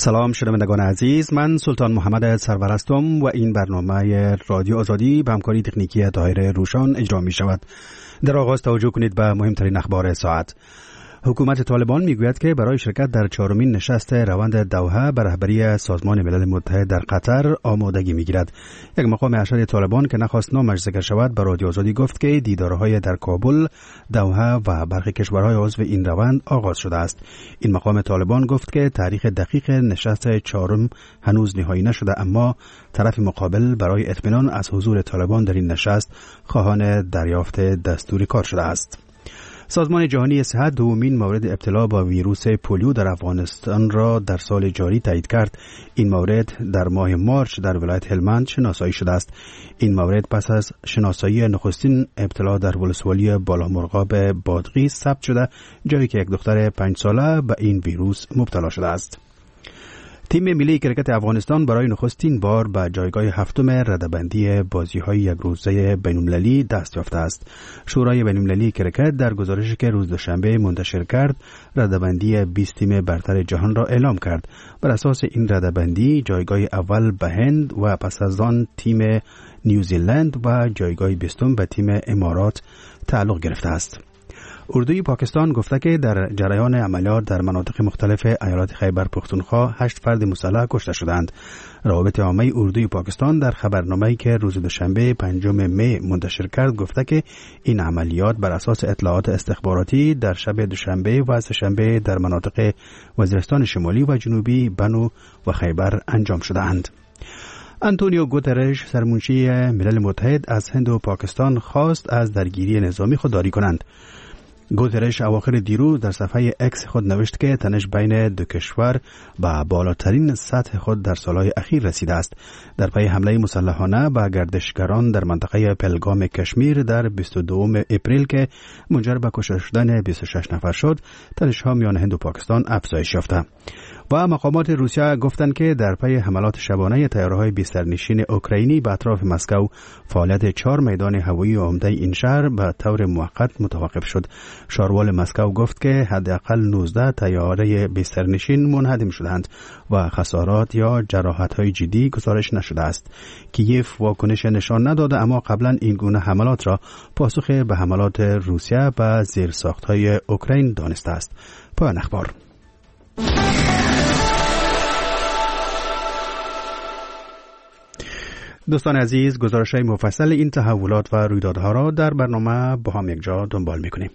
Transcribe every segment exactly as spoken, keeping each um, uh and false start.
سلام شنوندگان عزیز، من سلطان محمد سرور هستم و این برنامه رادیو آزادی به همکاری تکنیکی طاهر روشان اجرا می شود. در آغاز توجه کنید به مهمترین اخبار ساعت. حکومت طالبان میگوید که برای شرکت در چهارمین نشست روند دوحه به رهبری سازمان ملل متحد در قطر آمادگی میگیرد. یک مقام ارشد طالبان که نخواست نامش ذکر شود به رادیو آزادی گفت که دیدارهای در کابل، دوحه و برخی کشورهای عضو این روند آغاز شده است. این مقام طالبان گفت که تاریخ دقیق نشست چهارم هنوز نهایی نشده، اما طرف مقابل برای اطمینان از حضور طالبان در این نشست خواهان دریافت دستور کار شده است. سازمان جهانی صحت دومین مورد ابتلا با ویروس پولیو در افغانستان را در سال جاری تایید کرد. این مورد در ماه مارچ در ولایت هلمند شناسایی شده است. این مورد پس از شناسایی نخستین ابتلا در ولسوالی بالامرغاب بادغیس ثبت شده، جایی که یک دختر پنج ساله به این ویروس مبتلا شده است. تیم ملی کرکت افغانستان برای نخستین بار به جایگاه هفتم رده‌بندی بازی‌های یک روزه بین‌المللی دست یافته است. شورای بین‌المللی کرکت در گزارشی که روز دوشنبه منتشر کرد، رده‌بندی بیست تیم برتر جهان را اعلام کرد. بر اساس این رده‌بندی جایگاه اول به هند و پس از آن تیم نیوزیلند و جایگاه بیستم به تیم امارات تعلق گرفته است. اردوی پاکستان گفته که در جریان عملیات در مناطق مختلف ایالات خیبر پختونخوا هشت فرد مسلح کشته شدند. روابط عامه اردوی پاکستان در خبرنامه‌ای که روز دوشنبه پنجم می منتشر کرد گفته که این عملیات بر اساس اطلاعات استخباراتی در شب دوشنبه و سه‌شنبه در مناطق وزیرستان شمالی و جنوبی بنو و خیبر انجام شده‌اند. آنتونیو گوترش سرمنشی ملل متحد از هند و پاکستان خواست از درگیری نظامی خودداری کنند. گوترش اواخر دیروز در صفحه اکس خود نوشت که تنش بین دو کشور به بالاترین سطح خود در سالهای اخیر رسیده است. در پی حمله مسلحانه به گردشگران در منطقه پهلگام کشمیر در بیست و دوم اپریل که منجر به کشته شدن بیست و شش نفر شد، تنش‌ها میان هند و پاکستان افزایش یافته. و مقامات روسیه گفتند که در پی حملات شبانه طیاره‌های بسترنشین اوکراینی به اطراف مسکو، فعالیت چهار میدان هوایی عمده این شهر به طور موقت متوقف شد. شاروال مسکو گفت که حداقل نوزده طیاره بسترنشین منهدم شدند و خسارات یا جراحت‌های جدی گزارش نشده است. کیف واکنش نشان نداده، اما قبلا این گونه حملات را پاسخ به حملات روسیه به زیرساخت‌های اوکراین دانسته است. پایان اخبار. دوستان عزیز، گزارش‌های مفصل این تحولات و رویدادها را در برنامه با هم یک جا دنبال می‌کنیم.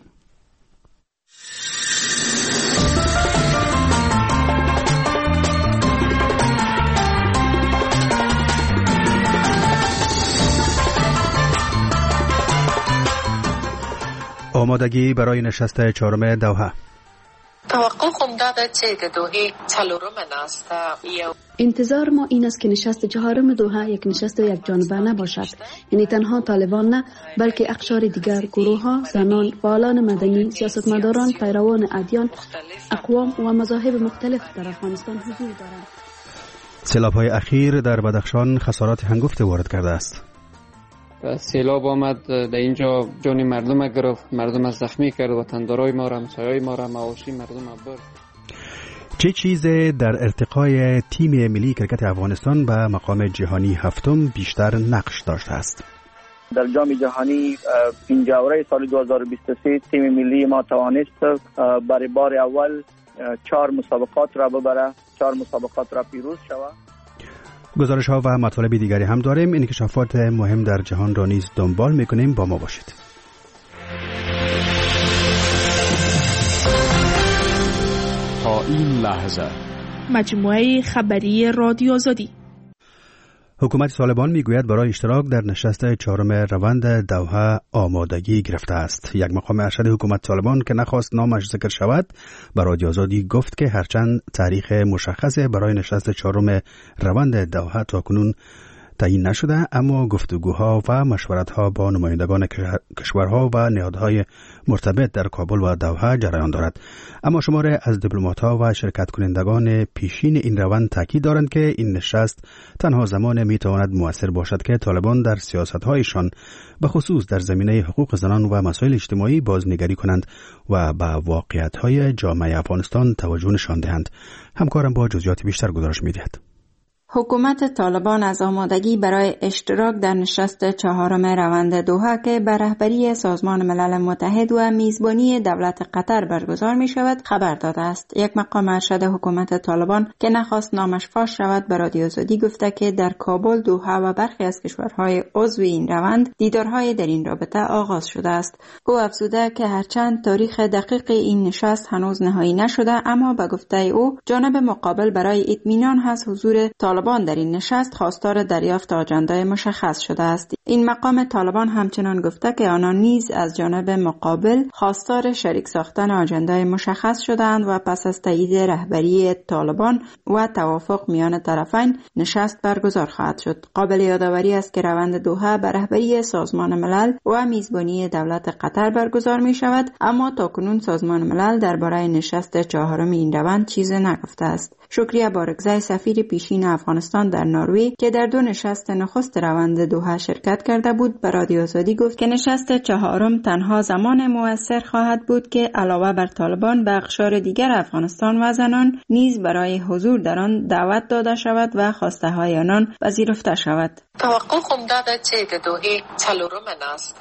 آمادگی برای نشست چهارم دوحه. توقع خونده چه دوحه چهارم است. انتظار ما این است که نشست چهارم دوحه یک نشست یک جانبه نباشد، یعنی تنها طالبان نه، بلکه اقشار دیگر، گروه ها، زنان، فعالان مدنی، سیاستمداران، پیروان ادیان، اقوام و مذاهب مختلف در افغانستان حضور دارند. سیلاب‌های اخیر در بدخشان خسارات هنگفت وارد کرده است. سیلاب آمد در اینجا، جان مردم گرفت، مردم از زخمی کرد، وطندارای ما را، همسایه‌های ما را، مواشی مردم برد. چه چیزی در ارتقای تیم ملی کرکت افغانستان به مقام جهانی هفتم بیشتر نقش داشته است؟ در جام جهانی پنجاوره سال دو هزار و بیست و سه تیم ملی ما توانست برای بار اول چهار مسابقات را ببره، چهار مسابقات را پیروز شود. گزارش ها و مطالب دیگری هم داریم. این انکشافات مهم در جهان را نیز دنبال میکنیم. با ما باشید. تا این لحظه مجموعه خبری رادیو آزادی. حکومت طالبان میگوید برای اشتراک در نشست چهارم روند دوحه آمادگی گرفته است. یک مقام ارشد حکومت طالبان که نخواست نامش ذکر شود به رادیو آزادی گفت که هرچند تاریخ مشخص برای نشست چهارم روند دوحه تاکنون تعیین نشده، اما گفتگوها و مشورتها با نمایندگان کشورها و نهادهای مرتبط در کابل و دوحه جریان دارد. اما شماره از دیپلمات‌ها و شرکت کنندگان پیشین این روند تاکید دارند که این نشست تنها زمان میتواند مؤثر باشد که طالبان در سیاست‌هایشان به خصوص در زمینه حقوق زنان و مسائل اجتماعی بازنگری کنند و به واقعیت‌های جامعه افغانستان توجه نشان دهند. همکارم با جزئیات بیشتر گزارش می‌دهد. حکومت طالبان از آمادگی برای اشتراک در نشست چهارم روند دوحه که به رهبری سازمان ملل متحد و میزبانی دولت قطر برگزار می شود خبر داده است. یک مقام ارشد حکومت طالبان که نخواست نامش فاش شود به رادیو آزادی گفته که در کابل، دوحه و برخی از کشورهای عضو این روند دیدارهای در این رابطه آغاز شده است. او افزوده که هرچند تاریخ دقیق این نشست هنوز نهایی نشده، اما به گفته او جانب مقابل برای اطمینان هست حضور طالبان در این نشست خواستار دریافت آجندای مشخص شده است. این مقام طالبان همچنان گفته که آنان نیز از جانب مقابل خواستار شریک ساختن آجندای مشخص شدند و پس از تایید رهبری طالبان و توافق میان طرفین نشست برگزار خواهد شد. قابل یادآوری است که روند دوحه به رهبری سازمان ملل و میزبانی دولت قطر برگزار می شود، اما تاکنون سازمان ملل درباره نشست چهارم این روند چیزی نگفته است. شکریه بارگزای سفیر پیشین افغانستان در نروژ که در دو نشست نخست روند دوحه شرکت کرده بود به رادیو آزادی گفت که نشست چهارم تنها زمان مؤثر خواهد بود که علاوه بر طالبان به اقشار دیگر افغانستان و زنان نیز برای حضور در آن دعوت داده شود و خواسته های آنان پذیرفته شود. توقع خم داده چه دوحه چهارم است.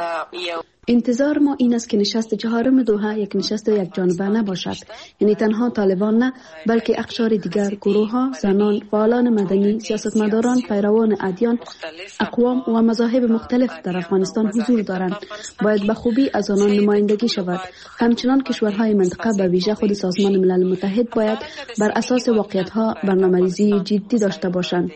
انتظار ما این است که نشست چهارم دوحه یک نشست یک جانبه نباشد، یعنی تنها طالبان نه بلکه اقشار دیگر، گروه ها، زنان، فعالان مدنی، سیاستمداران، پیروان ادیان، اقوام و مذاهب مختلف در افغانستان حضور دارند. باید به خوبی از آنان نمایندگی شود. همچنان کشورهای منطقه به ویژه خود سازمان ملل متحد باید بر اساس واقعیت ها برنامه‌ریزی جدی داشته باشند.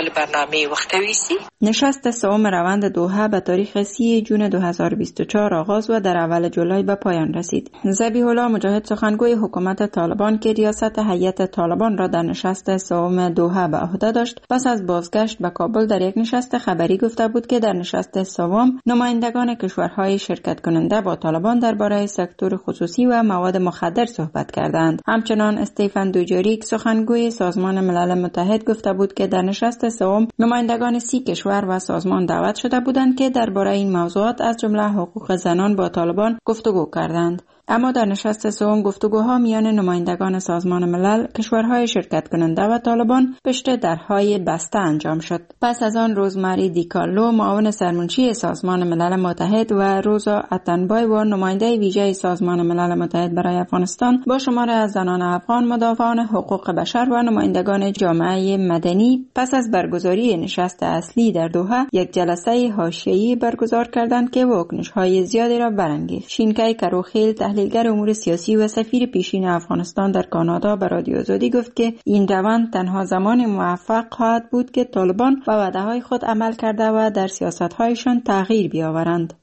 نشست سوم روند دوحه به تاریخ سی جون دو هزار و بیست و چهار آغاز و در اول جولای به پایان رسید. ذبیح الله مجاهد سخنگوی حکومت طالبان که ریاست هیئت طالبان را در نشست سوم دوحه به عهده داشت، پس از بازگشت به کابل در یک نشست خبری گفته بود که در نشست سوم نمایندگان کشورهای شرکت کننده با طالبان درباره سکتور خصوصی و مواد مخدر صحبت کردند. همچنان استیفن دوجاریک سخنگوی سازمان ملل متحد گفته بود که در نشست سوم نمایندگان سی کشور و سازمان دعوت شده بودند که درباره این موضوعات از جمله حقوق زنان با طالبان گفتگو کردند. اما در نشست سوم گفتگوها میان نمایندگان سازمان ملل، کشورهای شرکت کننده و طالبان پشت درهای بسته انجام شد. پس از آن روزمری دیکارلو معاون سرمنشی سازمان ملل متحد و روزا اتنبای و نماینده ویژه سازمان ملل متحد برای افغانستان با شماره از زنان افغان، مدافعان حقوق بشر و نمایندگان جامعه مدنی پس از برگزاری نشست اصلی در دوحه یک جلسه حاشیه‌ای برگزار کردند که واکنش‌های زیادی را برانگیخت. شینکای کروخیل تحلیلگر امور سیاسی و سفیر پیشین افغانستان در کانادا به رادیو آزادی گفت که این روند تنها زمان موفق خواهد بود که طالبان به وعده‌های خود عمل کرده و در سیاست‌هایشان تغییر بیاورند.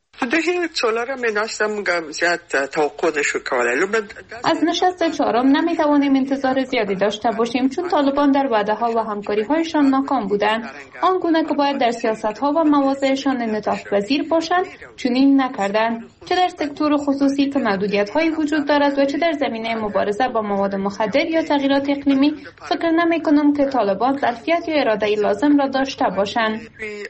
از نشست چهارم نمیتوانیم انتظار زیادی داشته باشیم، چون طالبان در وعده‌ها و همکاری‌هایشان ناکام بودند. آنگونه که باید در سیاست‌ها و مواضعشان انعطاف پذیر باشند چنین نکردند، چه در سکتور خصوصی که محدودیت‌هایی وجود دارد و چه در زمینه مبارزه با مواد مخدر یا تغییرات اقلیمی. فکر نمی‌کنم که طالبان ظرفیت یا اراده لازم را داشته باشند.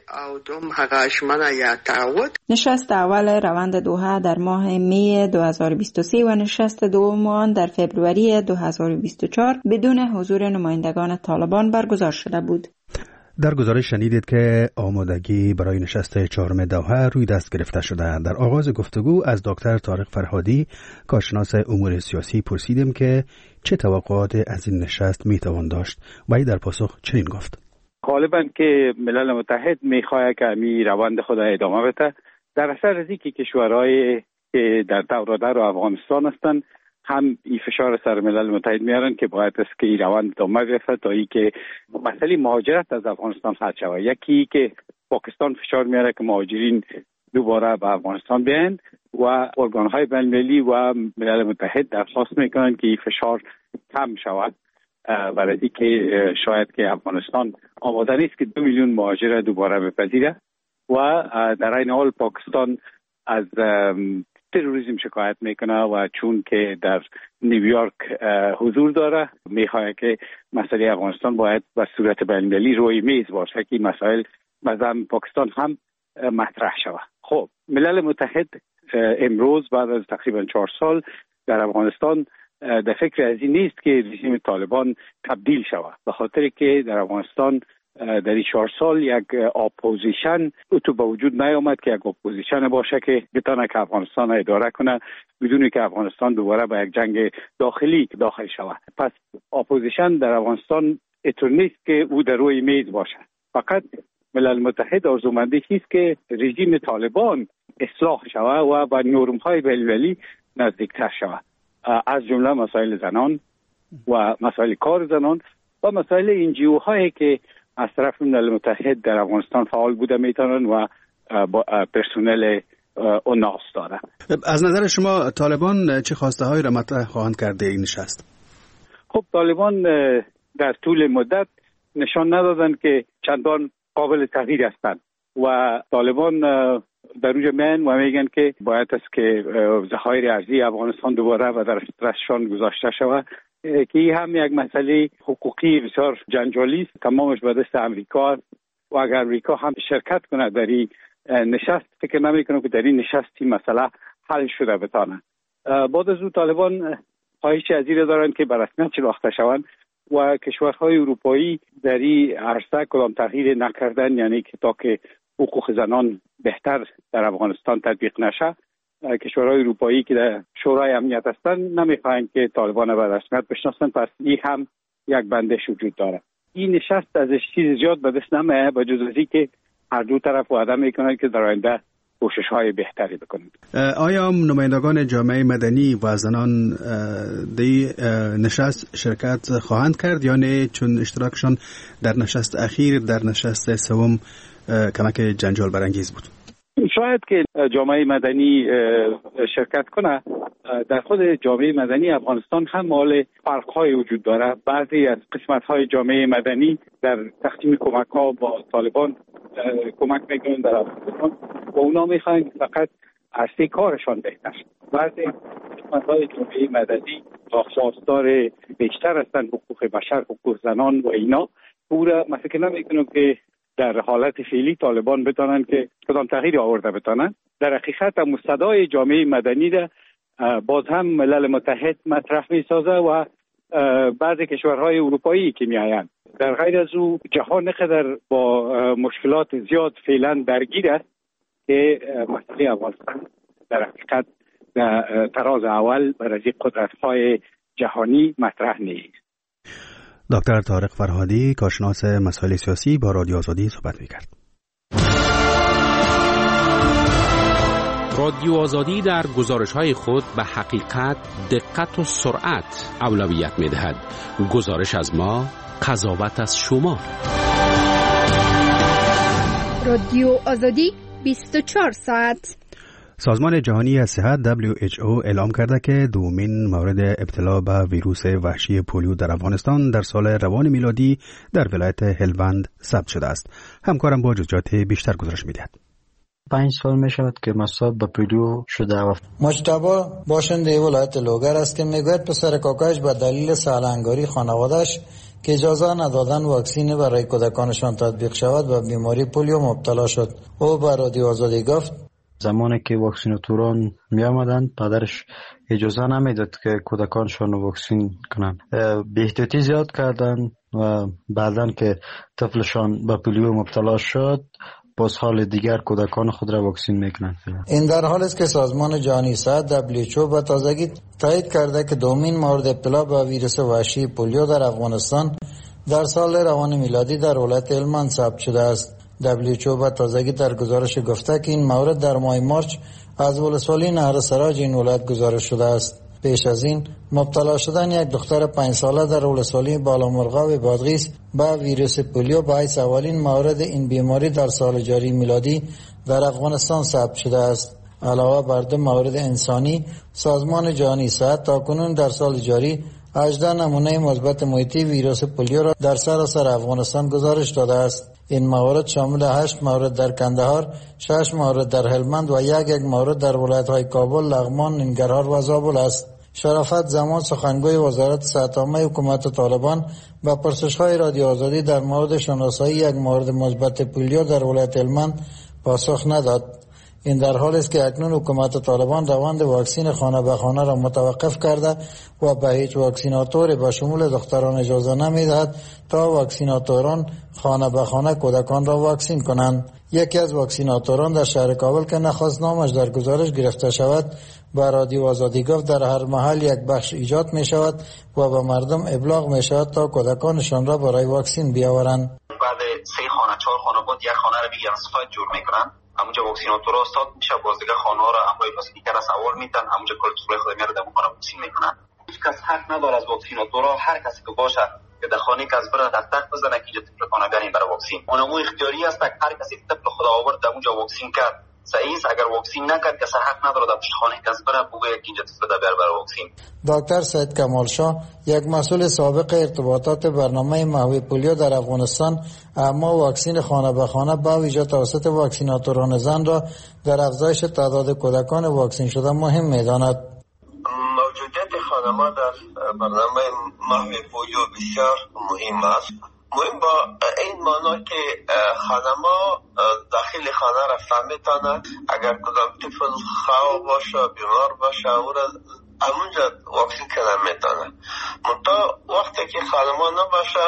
نشست اول روند دوحه در ماه می دو هزار و بیست و سه و نشست دوم آن در فبروری دو هزار و بیست و چهار بدون حضور نمایندگان طالبان برگزار شده بود. در گزارش شنیدید که آمادگی برای نشست چهارم دوحه روی دست گرفته شده. در آغاز گفتگو از دکتر طارق فرهادی، کارشناس امور سیاسی، پرسیدیم که چه توقعات از این نشست میتوان داشت و در پاسخ چنین گفت: غالباً که ملل متحد میخواد که می روند خود ادامه بده. در اثر از اینکه کشورهای که در دور در افغانستان هستند هم این فشار سر ملل متحد میارن که باید است که این روند ادامه بیفته تا اینکه مسئله مهاجرت از افغانستان حل شود. یکی که پاکستان فشار میاره که مهاجرین دوباره به افغانستان بیاین و ارگانهای بین‌المللی و ملل متحد درخواست میکنن که این فشار کم شود. برای اینکه شاید که افغانستان آماده نیست که دو میلیون مهاجر دوباره بپذیره و در این حال پاکستان از تروریسم شکایت میکنه و چون که در نیویورک حضور داره میخواد که مسئله افغانستان باید به صورت بین‌المللی روی میز باشه که مسائل مثلا پاکستان هم مطرح شود. خب ملل متحد امروز بعد از تقریبا چهار سال در افغانستان در فکر از این نیست که رژیم طالبان تبدیل شود، به خاطر که در افغانستان در این چهار سال یک اپوزیشن تو به وجود نیامد که یک اپوزیشن باشه که بتونه که افغانستان اداره کنه بدون که افغانستان دوباره به یک جنگ داخلی داخل شود. پس اپوزیشن در افغانستان اتون نیست که او در روی میز باشه. فقط ملل متحد آرزومندی است که رژیم طالبان اصلاح شود و به نرم‌های بین‌المللی نزدیکتر شود، از جمله مسائل زنان و مسائل کار زنان و مسائل انجیو هایی که از طرف ملل متحد در افغانستان فعال بوده میتونن و با پرسنل اوناس داره. از نظر شما طالبان چه خواسته هایی را مطرح خواهند کرده این نشست؟ خب طالبان در طول مدت نشان ندادن که چندان قابل تغییر هستند و طالبان در اونجا میان و میگن که باید است که ذخایر ارزی افغانستان دوباره و در دستشان گذاشته شود که این هم یک مسئله حقوقی بسیار جنجالی است، تمامش به دست امریکا و اگر امریکا هم شرکت کنه در این نشست فکر نمیکنم که در این نشستی مسئله حل شده بتانه. بعد از اون طالبان خواهش از این دارن که به رسمیت شناخته شوند و کشورهای اروپایی در این عرصه کدام تغییر نکردن، یعنی که تا که حقوق زنان بهتر در افغانستان تطبیق نشه کشورهای اروپایی که در شورای امنیت هستند نمیخواهند که طالبان به رسمیت بشناسند. پس این هم یک بندش وجود داره. این نشست ازش چیز زیاد به دست نمیاد به جز اینکه که هر دو طرف وعده میکنند که در آینده کوشش‌های بهتری بکنند. آیا نمایندگان جامعه مدنی و زنان دی نشست شرکت خواهند کرد یا نه، چون اشتراکشان در نشست اخیر در نشست سوم کمک جنجال برانگیز بود؟ شاید که جامعه مدنی شرکت کنه. در خود جامعه مدنی افغانستان هم مال فرق‌های وجود داره. بعضی از قسمت‌های جامعه مدنی در تقسیم کمک‌ها با طالبان کمک میکنن در افغانستان و اونا میخواین فقط عرصه کارشان بهتر. بعضی قسمت‌های جامعه مدنی خواستار بیشتر هستن حقوق بشر، حقوق زنان و اینا. پورا من فکر نمی‌کنم که در حالت فعلی طالبان بتانن که کدام تغییر آورده بتانن. در حقیقت هم صدای جامعه مدنی ده باز هم ملل متحد مطرح می سازه و بعضی کشورهای اروپایی که می آیند. در غیر از او جهان قدر با مشکلات زیاد فعلا درگیر است که مسئله افغانستان در حقیقت در تراز اول برای قدرت‌های جهانی مطرح نیست. دکتر طارق فرهادی کارشناس مسائل سیاسی با رادیو آزادی صحبت می‌کرد. رادیو آزادی در گزارش‌های خود به حقیقت، دقت و سرعت اولویت می‌دهد. گزارش از ما، قضاوت از شما. رادیو آزادی بیست و چهار ساعت. سازمان جهانی صحت دبلیو اچ او اعلام کرده که دومین مورد ابتلا به ویروس وحشی پولیو در افغانستان در سال روان میلادی در ولایت هلوند ثبت شده است. همکارم با جزئیات بیشتر گزارش می‌دهد. پنج سال می شود که مصاب به پولیو شده و مجتبی باشنده ولایت لوگر است که میگوید پسر کاکایش به دلیل سالهنگاری خانواده‌اش که اجازه ندادن واکسین برای کودکانشان تطبیق شود و بیماری پولیو مبتلا شد. او به رادیو آزادی گفت زمانی که واکسیناتوران می آمدند پدرش اجازه نمیداد که کودکانشان واکسین کنند. بی احتیاطی زیاد کردند و بعدن که طفلشان به پولیو مبتلا شد باز حال دیگر کودکان خود را واکسین میکنند. این در حالی است که سازمان جهانی صحت دبلیو اچ او به تازگی تایید کرده که دومین مورد ابتلا به ویروس وحشی پولیو در افغانستان در سال روان میلادی در ولایت هلمند ثبت شده است. دبلیو اچ او به تازگی در گزارش گفته که این مورد در ماه مارچ از ولسوالی نهر سراج این ولایت گزارش شده است. پیش از این مبتلا شدن یک دختر پنج ساله در ولسوالی بالامرغاب بادغیس با ویروس پولیو باعث اولین مورد این بیماری در سال جاری میلادی در افغانستان ثبت شده است. علاوه بر دو مورد انسانی، سازمان جهانی صحت تاکنون در سال جاری هجده نمونه مثبت محیطی ویروس پولیو را در سراسر افغانستان گزارش داده است. این موارد شامل هشت مورد در کندهار، شش مورد در هلمند و یک یک مورد در ولایت‌های کابل، لغمان، ننگرهار و زابل است. شرافت زمان سخنگوی وزارت صحت عامه حکومت طالبان با پرسش‌های رادیو آزادی در مورد شناسایی یک مورد مثبت پولیو در ولایت هلمند پاسخ نداد. این در حالی است که اکنون حکومت طالبان روند واکسین خانه به خانه را متوقف کرده و به هیچ واکسیناتوری به شمول دختران اجازه نمی‌دهد تا واکسیناتوران خانه به خانه کودکان را واکسین کنند. یکی از واکسیناتوران در شهر کابل که نخواست نامش در گزارش گرفته شود به رادیو آزادی گفت در هر محل یک بخش ایجاد می شود و به مردم ابلاغ می شود تا کودکانشان را برای واکسین بیاورند. بعد سه خانه چهار خانه بود یک خانه را بگیرن صفحه جور میکنن، همونجا واکسیناتورها استاد میشه، باز دیگه خانه ها را امروی پاسپیکر را سوار میتن، همونجا کل طفل خود میاره در خانه واکسین میکنن. هیچ کس حق نداره از واکسیناتورها هر کسی که باشه که در خانه کس بره تک تک بزنه که اینجا طفل خانه بریم برای واکسین. اونمو اختیاری است که هر کسی طفل خود آورد در اونجا واکسین کرد صحیح است، اگر واکسین نکرد کسی حق نداره در پشت خانه کس بره بگه که اینجا طفل در برای واکسین. دکتر سید کمال شاه یک مسئول سابق ارتباطات برنامه محو پولیو در افغانستان اما واکسین خانه به خانه با ویژه توسط واکسیناتوران زن را در افزایش تعداد کودکان واکسین شده مهم می‌داند. موجودیت خانما در برنامه محو پولیو بسیار مهم است. مهم با این معنی که خانما داخل خانه رفته میتونه، اگر کدام طفل خواه باشه بیمار باشه او را همونجا واکسین کنه میتونه. منتها وقتی که خانما نباشه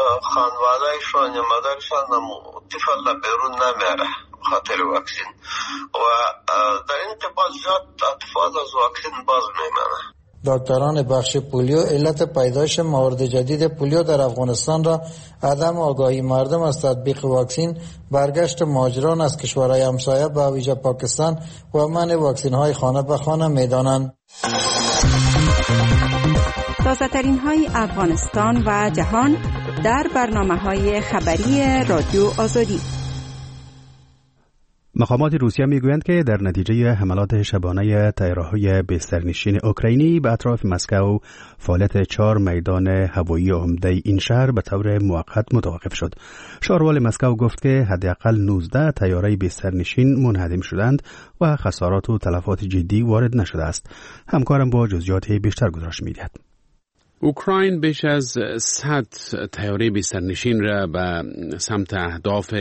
خانوادهشان یا مادرشان طفل را بیرون نمیاره خاطر واکسین و در این قبال زیاد اطفال از واکسین باز میمانه. دکتران بخش پولیو علت پیدایش موارد جدید پولیو در افغانستان را عدم آگاهی مردم از تطبیق واکسین، برگشت مهاجران از کشورهای همسایه به ویژه پاکستان و منع واکسین های خانه به خانه می‌دانند. تازه ترین های افغانستان و جهان در برنامه های خبری رادیو آزادی. مقامات روسیه میگویند که در نتیجه حملات شبانه طیاره‌های بسترنشین اوکراینی به اطراف مسکو فعالیت چهار میدان هوایی عمده این شهر به طور موقت متوقف شد. شهروال مسکو گفت که حداقل نوزده طیاره بسترنشین منهدم شدند و خسارات و تلفات جدی وارد نشده است. همکارم با جزئیات بیشتر گزارش می‌دهد. اوکراین بیش از صد طیاره بسترنشین را به سمت اهداف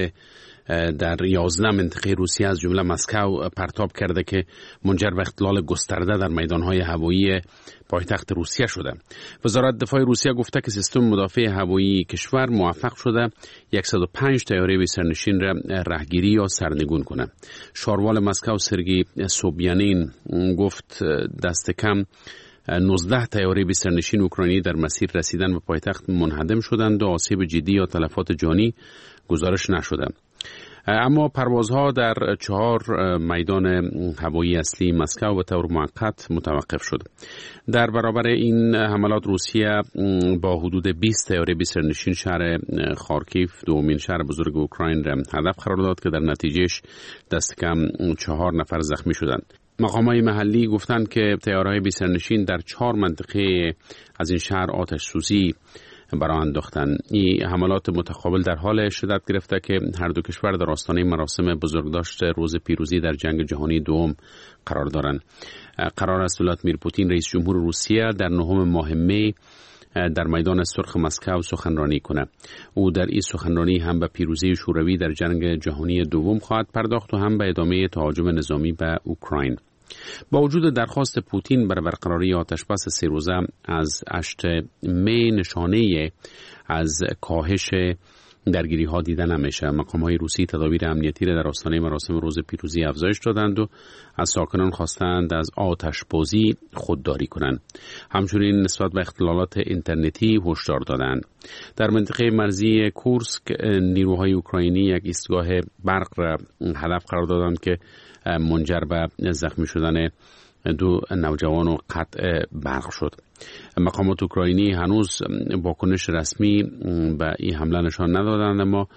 در یازده منطقه روسیه از جمله مسکو پرتاب کرده که منجر به اختلال گسترده در میدانهای هوایی پایتخت روسیه شده. وزارت دفاع روسیه گفته که سیستم مدافع هوایی کشور موفق شده صد و پنج طیاره بسترنشین را رهگیری یا سرنگون کنه. شاروال مسکو سرگی سوبیانین گفت دست کم نوزده طیاره بسترنشین اوکراینی در مسیر رسیدن به پایتخت منهدم شدند و آسیب جدی یا تلفات جانی گزارش نشده. اما پروازها در چهار میدان هوایی اصلی مسکو به طور موقت متوقف شد. در برابر این حملات روسیه با حدود بیست طیاره بسترنشین شهر خارکیف، دومین شهر بزرگ اوکراین را هدف قرار داد که در نتیجهش دست کم چهار نفر زخمی شدند. مقامات محلی گفتند که طیاره‌های بسترنشین در چهار منطقه از این شهر آتش سوزی برای انداختن. این حملات متقابل در حال شدت گرفته که هر دو کشور در آستانه مراسم بزرگداشت روز پیروزی در جنگ جهانی دوم قرار دارند. قرار است ولادیمیر پوتین رئیس جمهور روسیه در نهم ماه می در میدان سرخ مسکو سخنرانی کنه. او در این سخنرانی هم به پیروزی شوروی در جنگ جهانی دوم خواهد پرداخت و هم به ادامه تهاجم نظامی به اوکراین. با وجود درخواست پوتین برای برقراری آتشبس سه روزه از هشت می نشانه از کاهش درگیری ها دیده نمیشه. مقام های روسی تدابیر امنیتی را در آستانه مراسم روز پیروزی افزایش دادند و از ساکنان خواستند از آتش بازی خودداری کنند. همچنین نسبت به اختلالات اینترنتی هشدار دادند. در منطقه مرزی کورسک نیروهای اوکراینی یک ایستگاه برق را هدف قرار دادند که منجر به زخمی شدن دو نوجوان و قطع برق شد. مقامات اوکراینی هنوز واکنش رسمی به این حمله نشان ندادند، اما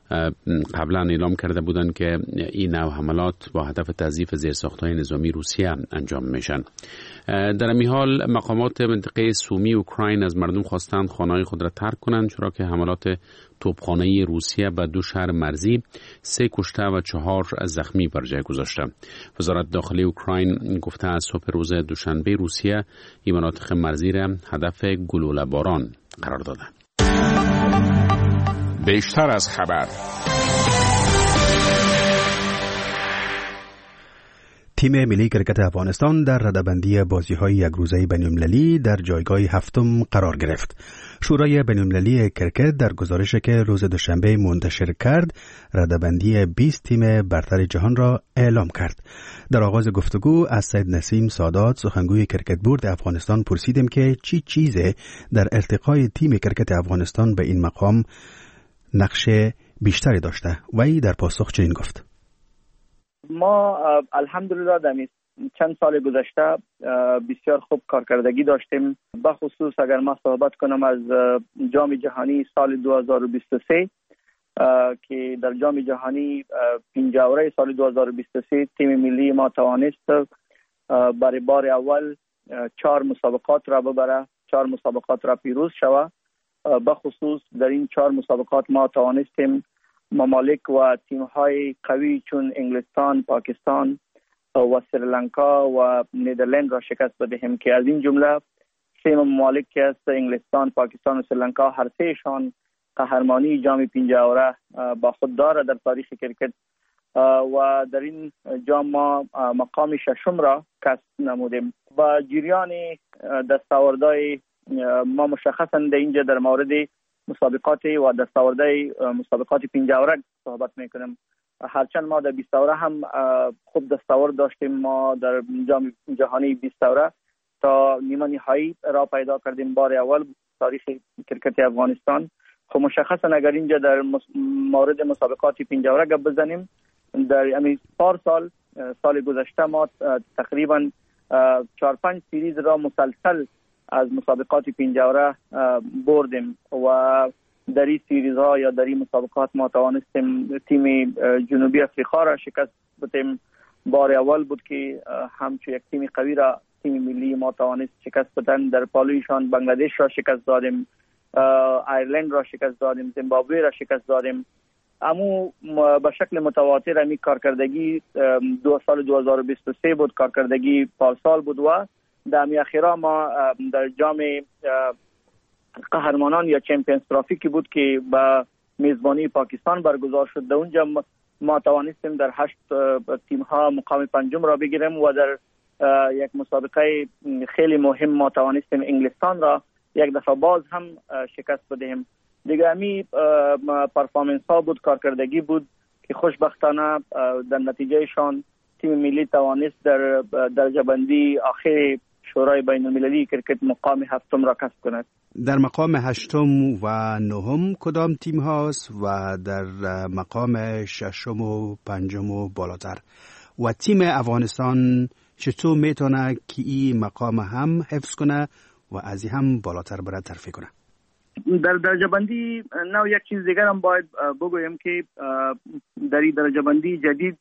قبلا اعلام کرده بودند که این نوع حملات با هدف تضعیف زیرساخت‌های نظامی روسیه انجام میشن. در این حال مقامات منطقه سومی اوکراین از مردم خواستند خانه‌های خود را ترک کنند، چرا که حملات توپخانه‌ای روسیه به دو شهر مرزی سه کشته و چهار زخمی بر جای گذاشته. وزارت داخلی اوکراین گفته از صبح روز دوشنبه روسیه این مناطق مرزی را هدف گلوله باران قرار داده. بیشتر از خبر. تیم ملی کرکت افغانستان در رده‌بندی بازی‌های یک روزه بین‌المللی در جایگاه هفتم قرار گرفت. شورای بین‌المللی کرکت در گزارشی که روز دوشنبه منتشر کرد، رده‌بندی بیست تیم برتر جهان را اعلام کرد. در آغاز گفتگو از سید نسیم سادات، سخنگوی کرکت بورد افغانستان، پرسیدیم که چی چیزی در ارتقای تیم کرکت افغانستان به این مقام نقش بیشتری داشته و ای در پاسخ چنین گفت: ما الحمدلله در چند سال گذشته بسیار خوب کارکردگی داشتیم. به خصوص اگر ما صحبت کنم از جام جهانی سال دو هزار و بیست و سه که در جام جهانی پنجاوره سال دو هزار و بیست و سه تیم ملی ما توانست برای بار اول چهار مسابقات را ببره، چهار مسابقات را پیروز شود. به خصوص در این چهار مسابقات ما توانستیم ممالک و تیم‌های قوی چون انگلستان، پاکستان و سریلانکا و نیدرلند را شکست بدهیم که از این جمله سه ممالک که است انگلستان، پاکستان و سریلانکا هر سهشان قهرمانی جام پنجاوره با خود دارد در تاریخ کرکت و در این جام ما مقام ششم را کسب نمودیم. و جریان دستاوردهای ما مشخصا در اینجا در مورد مسابقات و دستاوردهای مسابقات پنجاوره صحبت میکنیم. هرچند ما در بیست اوره هم خوب دستاورد داشتیم، ما در جام جهانی بیست اوره تا نیمه نهایی را پیدا کردیم بار اول تاریخ کرکت افغانستان. خب مشخصا اگر اینجا در مورد مسابقات پنجاوره گپ بزنیم، در همین چهار سال سال گذشته ما تقریبا چهار پنج سیریز را مسلسل از مسابقات پنجاوره بردیم و در این سیریز ها یا در این مسابقات ما توانستیم تیم جنوبی افریقا را شکست بدیم. بار اول بود که همچون یک تیم قوی را تیم ملی ما توانست شکست بدن. در پالویشان بنگلادش را شکست دادیم، ایرلند را شکست دادیم، زیمبابوه را شکست دادیم. امو به شکل متواتر امی کارکردگی دو سال دو هزار و بیست و سه بود، کارکردگی پارسال بود و در می اخیرا ما در جام قهرمانان یا چمپیونز ترافی که بود که با میزبانی پاکستان برگزار شد، در اونجا ما توانستیم در هشت تیم ها مقام پنجم را بگیریم و در یک مسابقه خیلی مهم ما توانستیم انگلستان را یک دفعه باز هم شکست بدهیم. دیگه امی پرفارمنس ها بود، کارکردگی بود که خوشبختانه در نتیجهشان تیم ملی توانست در درجه بندی آخر شورای بین المللی کرکت مقام هفتم را کسب کند. در مقام هشتم و نهم کدام تیم هاست و در مقام ششم و پنجم و بالاتر و تیم افغانستان چطور میتونه که این مقام هم حفظ کنه و از این هم بالاتر بره ترفیع کنه؟ در درجه بندی نو یک چیز دیگر هم باید بگویم که در این درجه بندی جدید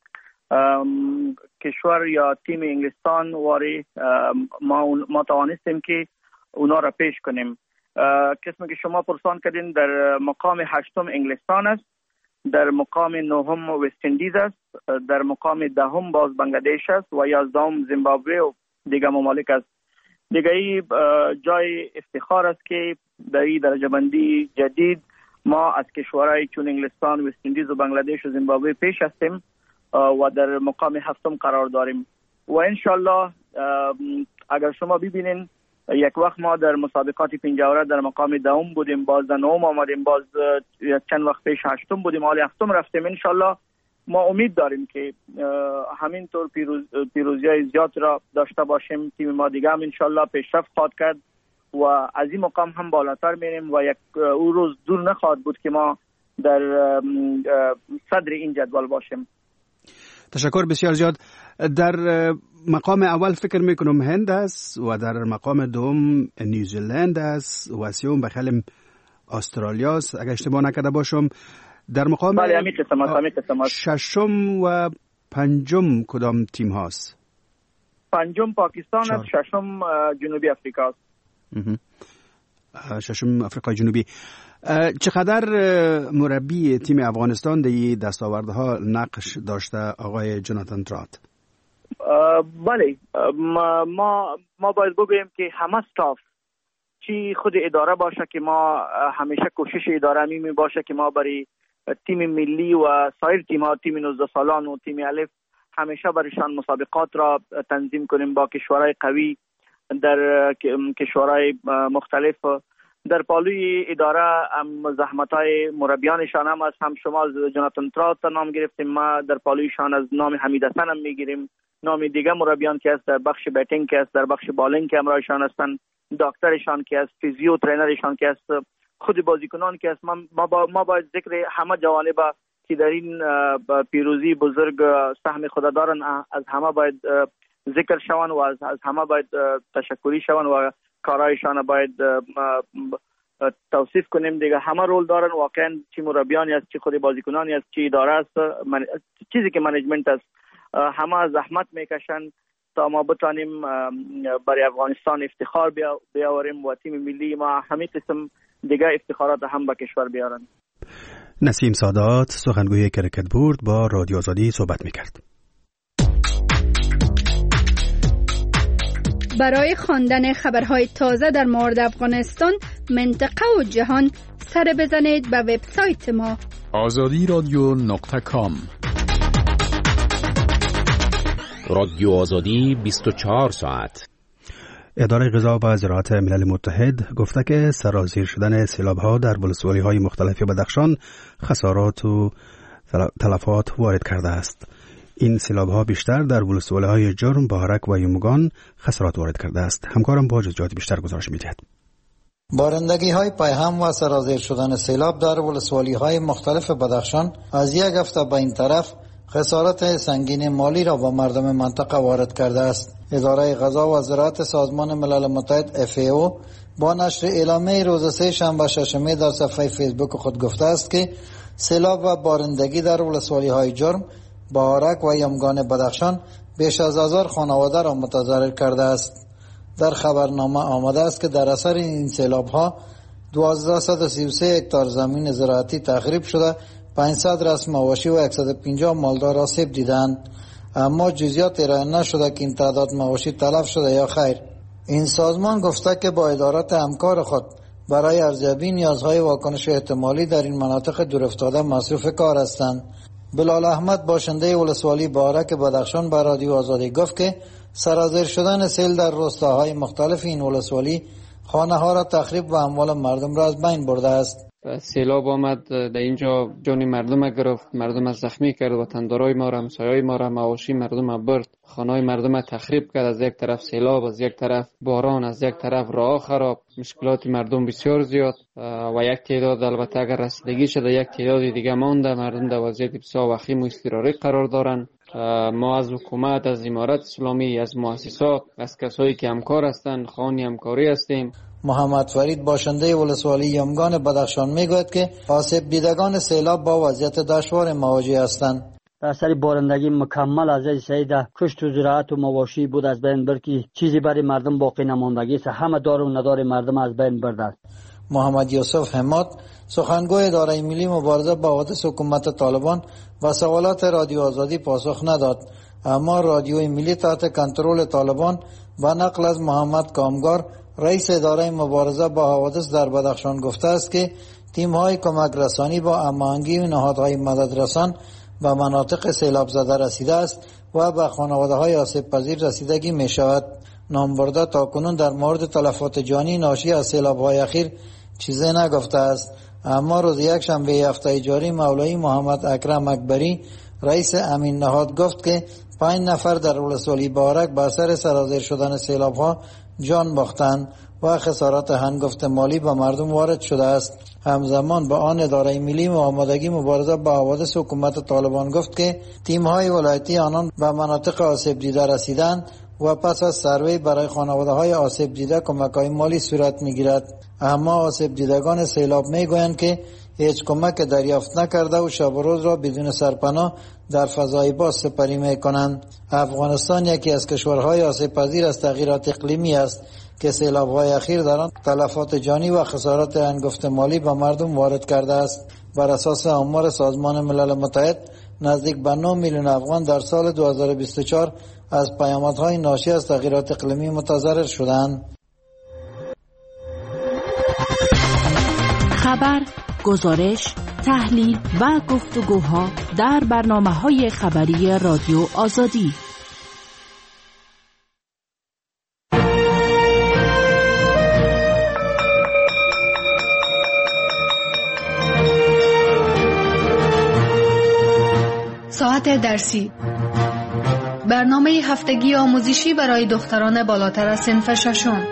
کشور یا تیم انگلستان واری ما ما توانستیم که اونا را پیش کنیم. قسمی که شما پرسان کردین در مقام هشتم انگلستان است، در مقام نهم وست اندیز است، در مقام دهم باز بنگلادش است و یازدهم زیمبابوه و دیگر ممالک است. دیگر ای جای افتخار است که در این درجه بندی جدید ما از کشورهای چون انگلستان، وست اندیز و بنگلادش و زیمبابوه پیش هستیم و در مقام هفتم قرار داریم و انشالله اگر شما ببینین یک وقت ما در مسابقات پنجاوره در مقام دهم بودیم، باز در نهم آمدیم، باز چند وقت پیش هشتم بودیم، حالی هفتم رفتیم. انشالله ما امید داریم که همینطور پیروز پیروزی های زیاد را داشته باشیم. تیم ما دیگه هم انشالله پیشرفت خواهد کرد و از این مقام هم بالاتر میریم و یک او روز دور نخواهد بود که ما در صدر این جدول باشیم. تشکر بسیار زیاد. در مقام اول فکر میکنم هند است و در مقام دوم نیوزیلند است و سوم بخلم استرالیا است اگر اشتباه نکرده باشم. در مقام بله همین قسم هست همین قسم هست. ششم و پنجم کدام تیم هاست؟ پنجم پاکستان است، ششم جنوبی افریقا است. ششم افریقای جنوبی. چقدر مربی تیم افغانستان در دستاوردها نقش داشته آقای جوناتان ترات؟ بله ما ما باید بگوییم که همه استاف چی خود اداره باشه که ما همیشه کوشش اداره می باشه که ما برای تیم ملی و سایر تیم ها، تیم نوزده سالان و تیم الف همیشه برایشان مسابقات را تنظیم کنیم با کشورهای قوی در کشورهای مختلف. در پالوی اداره هم زحمت‌های مربیانشان هم از هم شما از جوناتان ترات نام گرفتیم، ما در پالویشان از نام حمید حسن هم میگیریم، نام دیگه مربیان که است در بخش باتینگ که است، در بخش بالینگ که همراهشان هستند، دکترشان که است، فیزیو ترینرشان که است، خود بازیکنان که است. ما با ما باید ذکر همه جوانب که در این پیروزی بزرگ سهم خود دارن از همه باید ذکر شوند و از از همه باید تشکری شوند و کارایشان باید توصیف کنیم دیگه. همه رول دارن واقعا، چی مربیانی است، چی خود بازیکنانی است، چی اداره است، من... چیزی که منیجمنت است، همه زحمت میکشن تا ما بتانیم برای افغانستان افتخار بیاوریم و تیم ملی ما همین قسم دیگه افتخارات هم به کشور بیارن. نسیم سادات سخنگوی کرکت بورد با رادیو آزادی صحبت میکرد. برای خواندن خبرهای تازه در مورد افغانستان، منطقه و جهان سر بزنید به وبسایت ما آزادی رادیو نقطه کام. رادیو آزادی بیست و چهار ساعت. اداره غذا و زراعت ملل متحد گفته که سرازیر شدن سیلاب‌ها در ولسوالی‌های مختلف بدخشان خسارات و تلفات وارد کرده است. این سیلاب‌ها بیشتر در ولسوالی‌های جرم، بهارک و یومگان خسارات وارد کرده است. همکارم با جزئیات بیشتر گزارش می‌دهد. بارندگی‌های پیهم و سرازیر شدن سیلاب در ولسوالی‌های مختلف بدخشان از یک هفته به این طرف خسارات سنگین مالی را با مردم منطقه وارد کرده است. اداره غذا و زراعت سازمان ملل متحد اف ای او با نشر اعلامیه روز سه شنبه ششم می در صفحه فیسبوک خود گفته است که سیلاب و بارندگی در ولسوالی‌های جرم، بهارک و یمگان بدخشان بیش از هزار خانواده را متضرر کرده است. در خبرنامه آمده است که در اثر این سیلاب‌ها دوازده صد و سی و سه هکتار زمین زراعتی تخریب شده، پانصد رأس مواشی و صد و پنجاه مالدار آسیب دیدند، اما جزئیات ارائه نشده که این تعداد مواشی تلف شده یا خیر. این سازمان گفته که با ادارات همکار خود برای ارزیابی نیازهای واکنش احتمالی در این مناطق دورافتاده مصروف کار هستند. بلال احمد باشنده ولسوالی بهارک بدخشان به رادیو آزادی گفت که سرازیر شدن سیل در روستاهای مختلف این ولسوالی خانه ها را تخریب و اموال مردم را از بین برده است. سیلاب آمد در اینجا جان مردم گرفت، مردم از زخمی کرد، وطندارای ما را، همسایه‌های ما را، مواشی مردم برد، خانه‌های مردم تخریب کرد. از یک طرف سیلاب، از یک طرف باران، از یک طرف راه خراب، مشکلات مردم بسیار زیاد و یک تعداد البته اگر رسیدگی شده یک تعداد دیگه مانده. مردم در وضعیت بسیار وخیم و اضطراری قرار دارند. ما از حکومت، از امارت اسلامی، از مؤسسات، از کسایی که همکار هستند خواهان همکاری هستیم. محمد فرید باشنده ولسوالی یمگان بدخشان میگوید که آسیب دیدگان سیلاب با وضعیت دشوار مواجه هستند. در اثر بارندگی مکمل از این سیده کشت و زراعت و مواشی بود از بین برد که چیزی برای مردم باقی نماندگی است. همه دار و ندار مردم از بین برده است. محمد یوسف حماد سخنگوی اداره ملی مبارزه با حوادث حکومت طالبان و سوالات رادیو آزادی پاسخ نداد، اما رادیوی ملی تحت کنترل طالبان با نقل از محمد کامگار رئیس اداره مبارزه با حوادث در بدخشان گفته است که تیم‌های کمک رسانی با هماهنگی نهادهای مددرسان به مناطق سیلاب زده رسیده است و به خانواده‌های آسیب پذیر رسیدگی می شود. نامبرده تاکنون در مورد تلفات جانی ناشی از سیلاب‌های اخیر چیزی نگفته است، اما روز یک شنبه هفته جاری مولوی محمد اکرم اکبری رئیس امین نهاد گفت که پنج نفر در ولسوالی بهارک به اثر سرازیر شدن سیلاب‌ها جان باختند و خسارات هنگفت مالی به مردم وارد شده است. همزمان با آن اداره ملی و آمادگی مبارزه با حوادث حکومت طالبان گفت که تیم‌های ولایتی آنان به مناطق آسیب دیده رسیدند و پس از سروی برای خانواده‌های آسیب دیده کمک‌های مالی صورت می‌گیرد. اما آسیب دیدگان سیلاب می‌گویند که هیچ کمک دریافت نکرده و شب و روز را بدون سرپناه در فضای باز سپری می کنند. افغانستان یکی از کشورهای آسیب پذیر از تغییرات اقلیمی است که سیلاب‌های اخیر در آن تلفات جانی و خسارات انگفت مالی به مردم وارد کرده است. بر اساس آمار سازمان ملل متحد نزدیک به نه میلیون افغان در سال دو هزار و بیست و چهار از پیامدهای ناشی از تغییرات اقلیمی متضرر شدند. خبر، گزارش، تحلیل و گفتگوها در برنامه‌های خبری رادیو آزادی. ساعت درسی، برنامه هفتگی آموزشی برای دختران بالاتر از صنف ششم.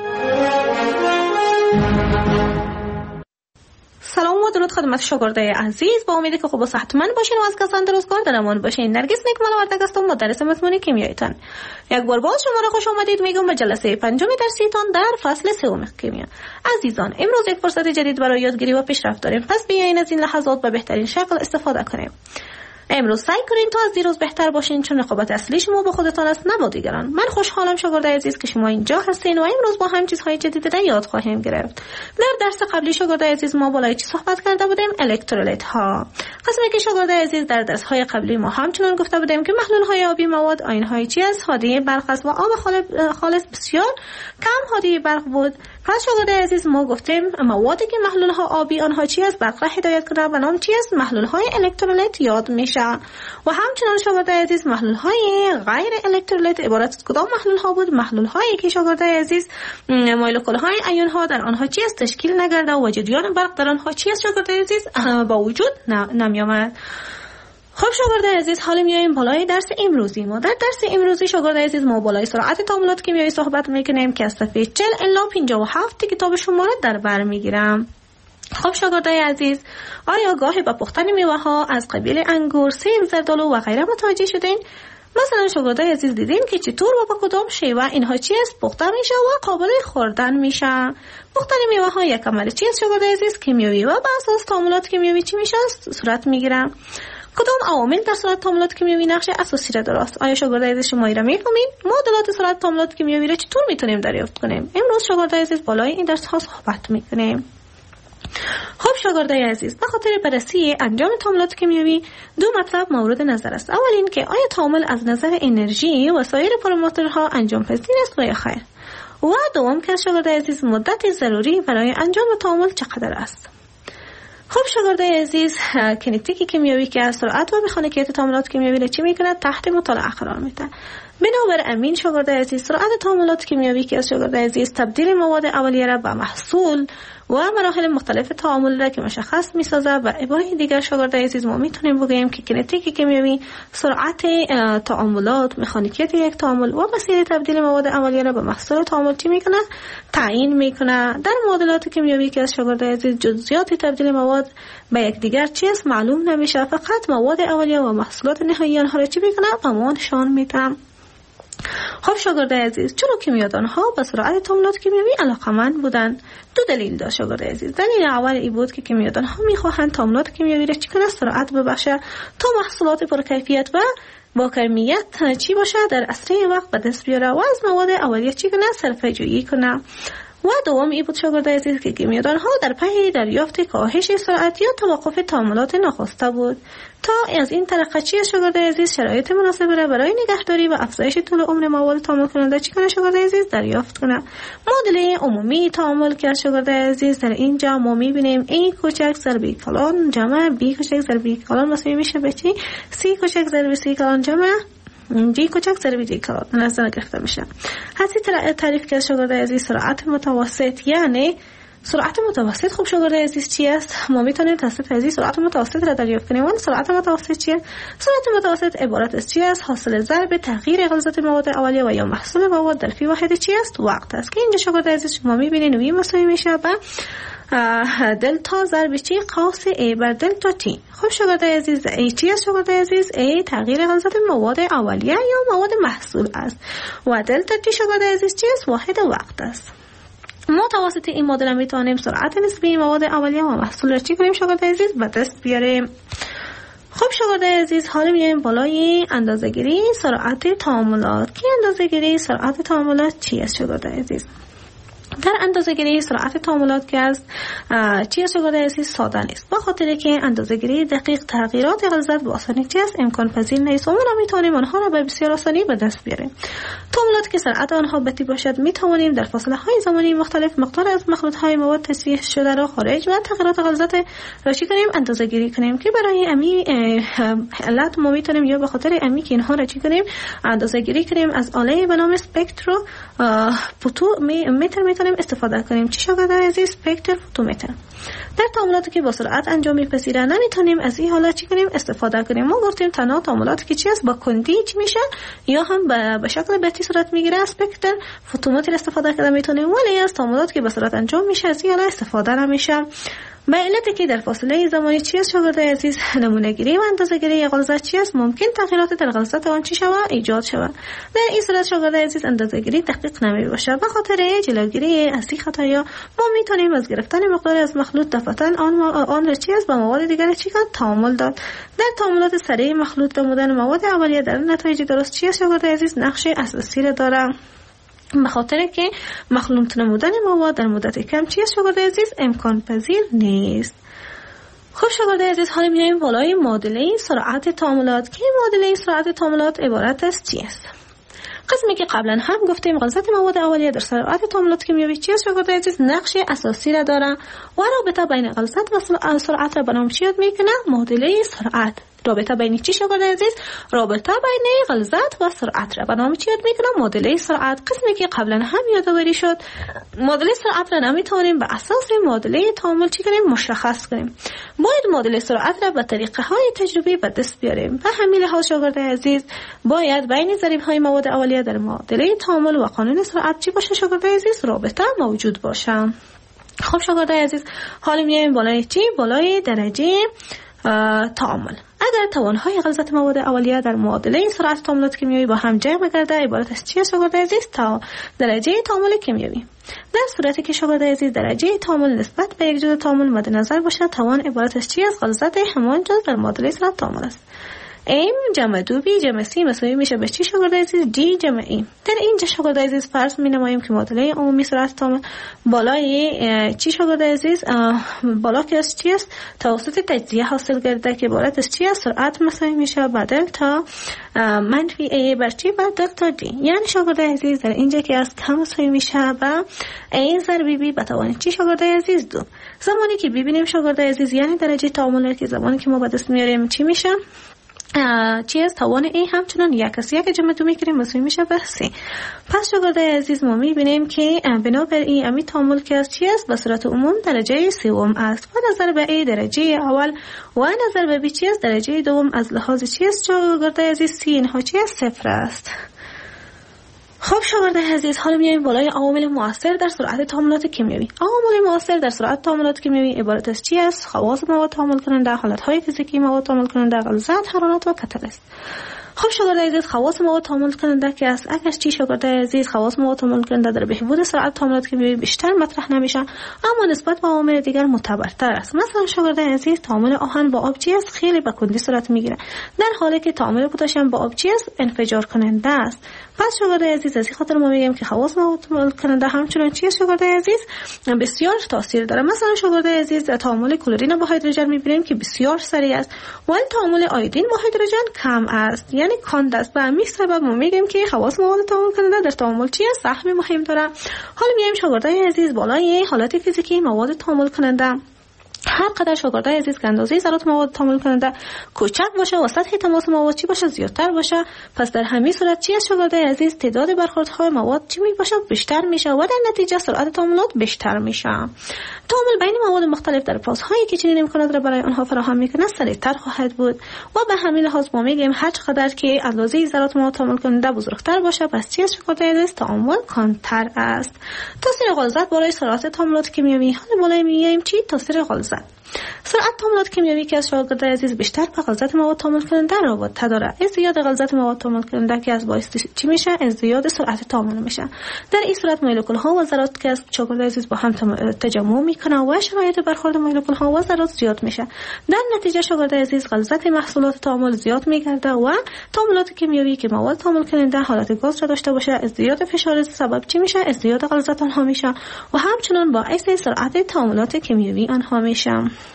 سلام و درود خدمت شاگردای عزیز، با امیدی که خوب و صحتمند باشین و از کسان درستکار در امان باشین. نرگس نیکمال وردگ هستم، مدرس مضمون کیمیایتان. یک بار باز شما را خوش آمدید میگم به جلسه پنجم درسیتان در فصل سوم کیمیا. عزیزان، امروز یک فرصت جدید برای یادگیری و پیشرفت داریم، پس بیاین از این لحظات به بهترین شکل استفاده کنیم. امروز سعی کنین تا از دیروز بهتر باشین، چون رقابت اصلی شما با خودتان است نه با دیگران. من خوشحالم شاگردای عزیز که شما اینجا هستین و امروز با هم چیزهای جدید را یاد خواهیم گرفت. در درس قبلی شاگردای عزیز ما بالای چی صحبت کرده بودیم؟ الکترولیت ها. قسمی که شاگردای عزیز در درس های قبلی ما همچنان گفته بودیم که محلول های آبی مواد آینهای چی است؟ حادیه برق است و آب خالص بسیار کم حادیه برق بود. پس شاگردای عزیز ما گفتیم موادی که محلول ها آبی آنها چی است؟ برق را هدایت کنند و نام چی است؟ محلول های الکترولیت یاد میشه. و همچنان شاگردای عزیز محلول های غیر الکترولیت عبارت از کدام محلول ها بود؟ محلول هایی که شاگردای عزیز مولکول های ایون ها در آنها چی است؟ تشکیل نگرده و جریان برق در آنها چی است شاگردای عزیز؟ با وجود نمی آمد. خب شاگردای عزیز، حالا میایم بالای درس امروزی ما. در درس امروزی شاگردای عزیز ما بالای سرعت تعاملات کیمیایی صحبت میکنیم که از صفحه چهل الی پنجاه و هفت کتاب شماره در بر میگیرم. خب شاگردای عزیز، آیا گاهی با پختن میوه ها از قبیل انگور، سیب، زردالو و غیره متوجه شدین؟ مثلا شاگردای عزیز دیدین که چطور و با کدام شیوه اینها چی است پخته میشه و قابل خوردن میشه. پختن میوه ها یک عمل چی است شاگردای عزیز؟ کیمیایی و بر اساس تعاملات کیمیایی چی میشه صورت میگیره. کدام عوامل در صورت تعاملات کیمیایی نقش اساسی را دارند؟ آیا شاگردای عزیز شما را میفهمید؟ معادلات صورت تعاملات کیمیایی را چطور میتونیم دریافت کنیم؟ امروز شاگردای عزیز بالای این درس ها صحبت میکنیم. خب شاگردای عزیز، به خاطر بررسی انجام تعاملات کیمیایی دو مطلب مورد نظر است. اول این که آیا تعامل از نظر انرژی و سایر پارامترها انجام پذیر است و یا خیر. و دوم که شاگردای عزیز مدت ضروری برای انجام تعامل چقدر است. خب شاگردای عزیز، کینتیک کیمیایی که از سرعت و مکانیکیت تعاملات کیمیایی را چی میکنه؟ تحت مطالعه قرار میده. بنابر امین شاگردای عزیز، سرعت تعاملات کیمیایی که از شاگردای عزیز تبدیل مواد اولیه را به محصول و مراحل مختلف تعامل را که مشخص میسازه. و عباره دیگر شاگردای عزیز ما میتونیم بگیم که کینتیک کیمیایی سرعت تعاملات، مکانیکیت یک تعامل و مسیر تبدیل مواد اولیه را به محصول تعامل چی میکنه؟ تعیین میکنه. در معادلات کیمیایی که از شاگردای عزیز جزئیات تبدیل مواد به یکدیگر چیز معلوم نمیشه، فقط مواد اولیه و محصولات نهایی آنها را چی میکنه؟ به ما نشان میده. خب شاگردای عزیز، چرا کیمیادان ها به سرعت تعاملات کیمیایی علاقمند بودند؟ دو دلیل داشت شاگردای عزیز. دلیل اول این بود که کیمیادان ها میخواهند تعاملات کیمیایی را چی کنه؟ سرعت ببخشه تا محصولات پرکیفیت و با کمیت چی باشه در اسرع وقت به دست بیاره و از مواد اولیه چی کنه؟ صرفه جویی کنه. و دوم این بود شاگردای عزیز که کیمیادان ها در پی دریافت کاهش سرعت یا توقف تعاملات ناخواسته بود. تا از این طریق چی شاگردای عزیز شرایط مناسب را برای نگهداری و افزایش طول عمر مواد تعامل کننده چی کنه شاگردای عزیز؟ دریافت کنه. معادله عمومی تعامل که شاگردای عزیز در اینجا ما میبینیم ای کوچک ضرب ای کلان جمع بی کوچک ضرب ای کلان مساوی میشه به چی؟ سی کوچک ضرب سی کلان جمع دی کوچک ضرب دی کلان نظر گرفته میشه. حتی تعریف که شاگردای عزیز سرعت متوسط یعنی سرعت متوسط. خب شاگردای عزیز چی است؟ ما میتونیم توسط عزیز سرعت متوسط را دریافت کنیم. ولی سرعت متوسط چیه؟ سرعت متوسط عبارت از چی است؟ حاصل ضرب تغییر غلظت مواد اولیه و یا محصول مواد در فی واحد چی است؟ وقت است که اینجا شاگردای عزیز شما میبینید وی مساوی میشه به دلتا ضرب چی؟ قوس ای بر دلتا تی. خب شاگردای عزیز، ای چی است شاگردای عزیز؟ ای تغییر غلظت مواد اولیه یا مواد محصول است و دلتا تی شاگردای عزیز چی است؟ واحد وقت است. ما توسط این مدل میتونیم سرعت نسبی مواد اولیه و محصول را چی کنیم شاگرد عزیز به دست بیاریم. خب شاگرد عزیز حالا میایم بالای اندازه‌گیری سرعت تعاملات. که اندازه‌گیری سرعت تعاملات چی است شاگرد عزیز؟ در اندازه‌گیری سرعت تعاملات که است چی است شاگرد عزیز؟ ساده نیست، به خاطر که اندازه‌گیری دقیق تغییرات غلظت به آسانی چی است؟ امکان پذیر نیست و ما نمیتونیم آنها را به بسیار آسانی به دست بیاریم. تعاملات که سرعت آنها بطیء باشد میتوانیم در فاصله های زمانی مختلف مقدار از مخلوط های مواد تصفیه شده را خارج و تغییرات غلظت را چی کنیم؟ اندازه‌گیری کنیم. که برای امی علت ما میتونیم یا به خاطر امی که اینها را چی کنیم؟ اندازه‌گیری کنیم از آله به نام اسپکترو فوتومتر میتونیم استفاده کنیم. چی شاگرد عزیز؟ اسپکتر فوتومتر. در تعاملاتی که با سرعت انجام میپذیره نمیتونیم از این حالت چی کنیم؟ استفاده کنیم. ما گفتیم تنها تعاملاتی که چی است؟ با کندی چی میشه یا هم به شکل بطیء صورت میگیره اسپکتر فوتومتر استفاده کنیم میتونیم، ولی از تعاملاتی که با سرعت انجام میشه از این حالت استفاده نمیشه. به علت که در فاصله زمانی چی است شاگرد عزیز؟ نمونه گیری و اندازه گیری غلظت چی است؟ ممکن تغییرات در غلظت آن چی شود؟ ایجاد شود. در این صورت شاگرد عزیز اندازه گیری دقیق نمی باشه. به خاطر جلوگیری از این خطایا ما میتونیم از گرفتن مقدار از مخلوط دفعتاً آن آن را چی است به مواد دیگر چی کنند؟ تعامل داد. در تعاملات سریع مخلوط نمودن مواد اولیه در نتایج درست چی است شاگرد عزیز؟ نقش اساسی را دارد. به خاطر که مخلوط نمودن مواد در مدت کم چی است شاگرد عزیز؟ امکان پذیر نیست. خب شاگرد عزیز حالا میایم بالای معادله سرعت تعاملات. که معادله سرعت تعاملات عبارت از چی است؟ قسمی که قبلا هم گفتیم غلظت مواد اولیه در سرعت تعاملات کیمیایی چی است شاگرد عزیز؟ نقش اساسی را داره و رابطه بین غلظت و سرعت را به نام چی یاد میکنه؟ معادله سرعت. رابطه بین چی شاگرد عزیز؟ رابطه بین غلظت و سرعت را به نام چی یاد میکنه؟ معادله سرعت. قسمی که قبلا هم یادآوری شد معادله سرعت را نمیتونیم به اساس معادله تعامل چی کنیم؟ مشخص کنیم. باید معادله سرعت را به طریقه های تجربی به دست بیاریم. به همین لحاظ شاگرد عزیز باید بین ضریب های مواد اولیه در معادله تعامل و قانون سرعت چی باشه شاگرد عزیز؟ رابطه موجود باشه. خب شاگرد عزیز حالا میایم بالای چی؟ بالای درجه تعامل. اگر توانهای غلظت مواد اولیه در معادله سرعت تعاملات کیمیایی با هم جمع گرده عبارت از چی است شاگرد عزیز؟ تا درجه تعامل کیمیایی. در صورتی که شاگرد عزیز درجه تعامل نسبت به یک جزء تعامل مد نظر باشه توان عبارت از چی است؟ غلظت همان جزء در معادله سرعت تعامل است. ام جمع دو بی جمع سی مساوی میشه به چی شاگرد عزیز؟ دی جمع ای. در اینجا شاگرد عزیز فرض می نماییم که معادله عمومی سرعت تعامل بالای چی شاگرد عزیز؟ بالا که از چی است؟ توسط تجزیه حاصل کرده که عبارت از چی است؟ سرعت مساوی میشه با دلتا منفی ای بر چی بر دلتا دی. یعنی شاگرد عزیز در اینجا که از کم مساوی میشه با ای ضرب بی به توان چی شاگرد عزیز؟ دو. زمانی که ببینیم شاگرد عزیز یعنی درجه تعامل که زمانی که ما به دست میاریم چی میشه؟ چی است؟ توان ای همچنان یک است. یک جمع دو میگیریم مساوی میشه به سه. پس شاگرد عزیز ما میبینیم که بنابراین امی تعامل که از چی است؟ به صورت عموم درجه سوم است و نظر به ای درجه اول و نظر به بی چی است؟ درجه دوم. از لحاظ چی است شاگرد عزیز؟ سی اینها چی است؟ صفر است. خب شاگرد عزیز حالا میایم بالای عوامل مؤثر در سرعت تعاملات کیمیایی. عوامل مؤثر در سرعت تعاملات کیمیایی عبارت از چی است؟ خواص مواد تعامل کننده، حالت‌های فیزیکی مواد تعامل کننده، غلظت، حرارت و کتالیست. خب شاگرد عزیز خواص مواد تعامل کننده که است اگر چی شاگرد عزیز خواص مواد تعامل کننده در بهبود سرعت تعاملات کیمیایی بیشتر مطرح نمیشه اما نسبت به عوامل دیگر معتبرتر است. مثلا شاگرد عزیز تعامل آهن با آب چی است؟ خیلی به کندی صورت میگیره در حالی که تعامل پتاسیم با آب چی است؟ انفجار کننده است. پس شاگرد عزیز از این خاطر ما میگیم که خواص مواد تعامل کننده همچنان چی است شاگرد عزیز؟ بسیار تاثیر داره. مثلا شاگرد عزیز تعامل کلورین با هیدروژن میبینیم که بسیار سریع است ولی تعامل آیودین با هیدروژن کم است یعنی کند است. به همین سبب ما میگیم که خواص مواد تعامل کننده در تعامل چی است؟ سهم مهم داره. حالا میایم شاگرد عزیز بالای حالت فیزیکی مواد تعامل کننده. هر قدر شاگردای عزیز که اندازه ذرات مواد تعامل کننده کوچک باشه و سطح تماس مواد چی باشه؟ زیادتر باشه. پس در همین صورت چی است شاگردای عزیز؟ تعداد برخوردهای مواد چی میشه؟ بیشتر میشه و در نتیجه سرعت تعاملات بیشتر میشه. تعامل بین مواد مختلف در فازهایی که چنین امکانات را برای آنها فراهم میکنه سریعتر خواهد بود و به همین لحاظ ما میگیم هر قدر که اندازه ذرات مواد تعامل کننده بزرگتر باشه پس چی است شاگردای عزیز؟ تعامل کندتر است. تاثیر غلظت بالای سرعت تعاملات کیمیایی. حالا بالای میگیم چی؟ تاثیر غلظت. سرعت تعاملات کیمیایی که از شاگردای عزیز بیشتر به غلظت مواد تعامل کننده رابطه داره. ازدیاد غلظت مواد تعامل کننده که از باعث چی میشه؟ ازدیاد سرعت تعامل میشه. در این صورت مولکول ها و ذرات که از شاگردای عزیز با هم تجمع میکنه و شرایط برخورد مولکول ها و ذرات زیاد میشه. در نتیجه شاگردای عزیز غلظت محصولات تعامل زیاد میگرده و تعاملات کیمیایی که مواد تعامل کننده حالت گاز را داشته باشه ازدیاد فشار سبب چی میشه؟ ازدیاد غلظت آنها میشه و همچنان باعث سرعت تعاملات کیمیایی آنها میشه.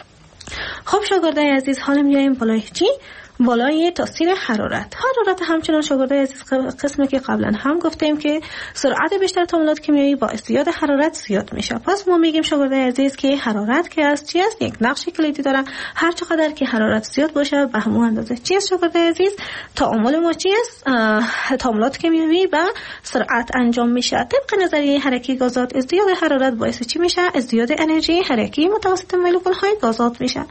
خب شاگردای عزیز حالا میایم بالای چی؟ بالای تاثیر حرارت. حرارت همچنان شاگردای عزیز قسمی که قبلا هم گفتیم که سرعت بیشتر تعاملات کیمیایی با ازدیاد حرارت زیاد میشه. پس ما میگیم شاگردای عزیز که حرارت که است چی است؟ یک نقش کلیدی داره. هر چقدر که حرارت زیاد باشه به همون اندازه چی است شاگردای عزیز؟ تعامل ما چی است؟ تعاملات کیمیایی با سرعت انجام میشه. طبق نظریه حرکتی گازات ازدیاد حرارت باعث چی میشه؟ ازدیاد انرژی حرکتی متوسط مولکول های گازات میشه.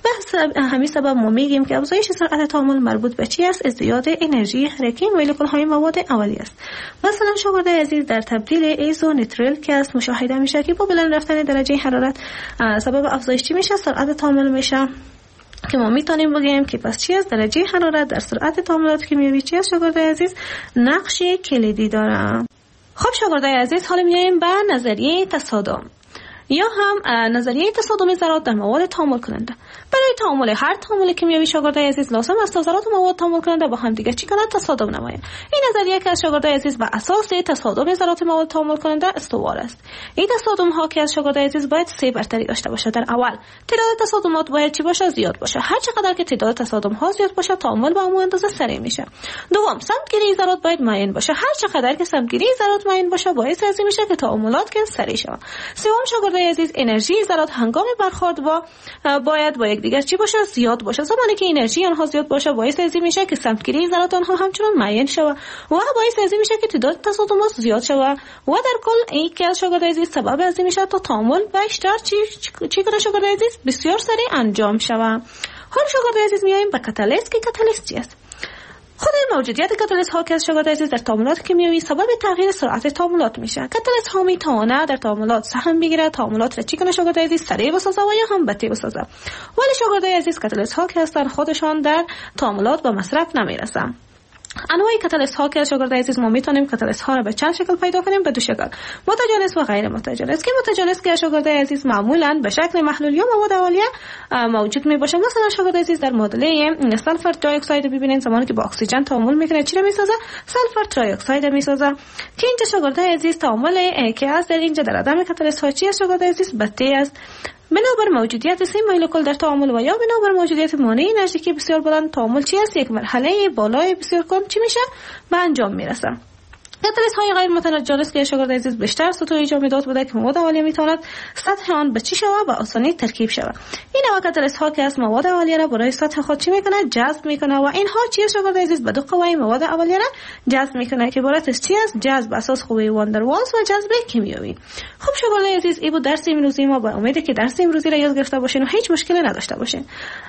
به همین سبب ما میگیم که افزایش سرعت تعامل مربوط به چی است؟ ازدیاد انرژی حرکتی مولکول های مواد اولیه است. مثلا شاگردای عزیز در تبدیل ایزونیتریل که است مشاهده میشه که با بلند رفتن درجه حرارت سبب افزایش چی میشه؟ سرعت تعامل میشه. که ما میتونیم بگیم که پس چی است؟ درجه حرارت در سرعت تعاملات کیمیایی چی است شاگردای عزیز؟ نقش کلیدی داره. خب شاگردای عزیز حالا میایم به نظریه تصادم یا هم نظریه تصادم ذرات در مواد تعامل کننده. برای تعامل هر تعامل کیمیایی شاگردای عزیز لازم است ذرات و مواد تعامل کننده با هم دیگه چی کنند؟ تصادم نمایند. این نظریه که از شاگردای عزیز بر اساس تصادم ذرات معاد تعامل کننده استوار است. این تصادم ها که از شاگردای عزیز باید سه برتری داشته باشه. در اول تعداد تصادمات باید چی باشه؟ زیاد باشه. هر چقدر که تعداد تصادم ها زیاد باشه تعامل با همون اندازه سریع میشه. دوم سمتگیری ذرات باید معین باشه. هر چقدر که سمتگیری ذرات معین باشه باعث از این میشه که تعاملات که سریع شه. سوم شاگردای عزیز انرژی ذرات هنگام برخورد با باید با یکدیگر چی باشه؟ زیاد باشه. زمانی که انرژی آنها زیاد باشه باعث از این میشه که سمتگیری ذرات آنها همچنان معین شه و باعث از این میشه که تعداد تصادمات زیاد شه و در کل این که از شاگردای عزیز سبب از این میشه تا تعامل بیشتر چی چی کنه شاگردای عزیز بسیار سریع انجام شه. حالا شاگردای عزیز میایم به کاتالیست که کاتالیست چی است؟ خود موجودیت کاتالیست ها که از شاگردای عزیز در تعاملات کیمیایی سبب تغییر سرعت تعاملات میشه. کاتالیست ها میتونه در تعاملات سهم بگیره، تعاملات را چی کنه شاگردای عزیز سریع بسازه و یا هم بطیء بسازه. ولی شاگردای عزیز کاتالیست ها که هستن خودشان در تعاملات به مصرف نمیرسن. انواع کاتالیست ها که از شاگردای عزیز ما میتونیم کاتالیست ها را به چند شکل پیدا کنیم؟ به دو شکل، متجانس و غیر متجانس. که متجانس که شاگردای عزیز معمولا به شکل محلول یا مواد اولیه موجود می باشه. مثلا شاگردای عزیز در معادله سلفر دی اکساید ببینید زمانی که با اکسیژن تعامل میکنه چی را میسازه؟ سلفر دی اکساید میسازه. که اینجا شاگردای عزیز تعامل که از در اینجا در عدم کاتالیست ها چی است شاگردای عزیز؟ بطیء است. بنابر موجودیت سه مولکول در تعامل و یا بنابر موجودیت مانع انرژیکی بسیار بلند تعامل چی است؟ یک مرحله بالای بسیار کند چی میشه؟ به انجام میرسه. کاتالیست های غیر متجانس که شاگردای عزیز بیشتر سطح ایجاد میداد بوده که مواد اولیه میتواند سطح آن به چی شود؟ به آسانی ترکیب شود. این نوع کاتالیست ها که از مواد اولیه را برای سطح خود چی میکنه؟ جذب میکنه و اینها چی است شاگردای عزیز؟ به دو قوه مواد اولیه را جذب میکنه که عبارت از چی است؟ جذب اساس قوه واندروالز و جذب کیمیایی. خب شاگردای عزیز این بود درس امروزی ما. با امید که درس امروزی را یاد گرفته باشین و هیچ مشکلی نداشته باشین.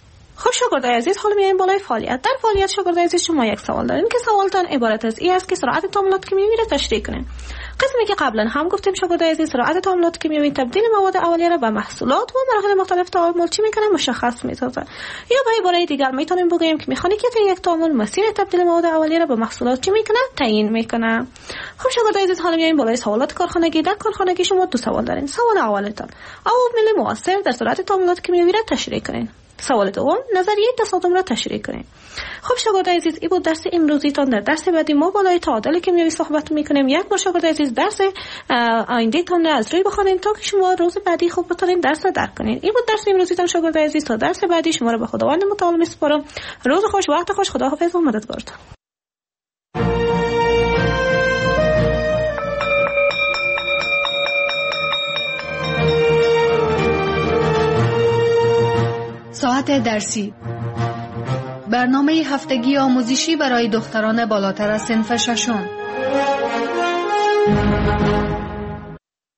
خب شاگردای عزیز حالا میایم بالای فعالیت. در فعالیت شاگردای عزیز شما یک سوال دارین که سوالتان عبارت از این است که سرعت تعاملات کیمیایی را تشریح کنین. قسمی که قبلا هم گفتیم شاگردای عزیز سرعت تعاملات کیمیایی تبدیل مواد اولیه را به محصولات و مراحل مختلف تعامل چی میکنه؟ مشخص میسازه. یا به عباره دیگر میتونیم بگیم که مکانیکیت یک تعامل مسیر تبدیل مواد اولیه را به محصولات چی میکنه؟ تعیین میکنه. خب شاگردای عزیز حالا میایم بالای سوالات کارخانگی. در کارخانگی شما دو سوال دارین. سوال اولتان عوامل مؤثر در سرعت تعاملات کیمیایی را تشریح کنین. سوال دوم نظریه تصادم را تشریح کنید. خب شاگردای عزیز این بود درس امروزیتان. در درس بعدی ما بالای تعادل کیمیایی صحبت میکنیم. یک بار شاگردای عزیز درس آینده تان از روی بخونید تا که شما روز بعدی خوب بتونید درس را درک کنید. این بود درس امروزیتان شاگردای عزیز. تا درس بعدی شما را به خداوند متعال میسپارم. روز خوش، وقت خوش، خداحافظ و مددگارتان. ساعت درسی، برنامه هفتگی آموزشی برای دختران بالاتر از صنف ششم.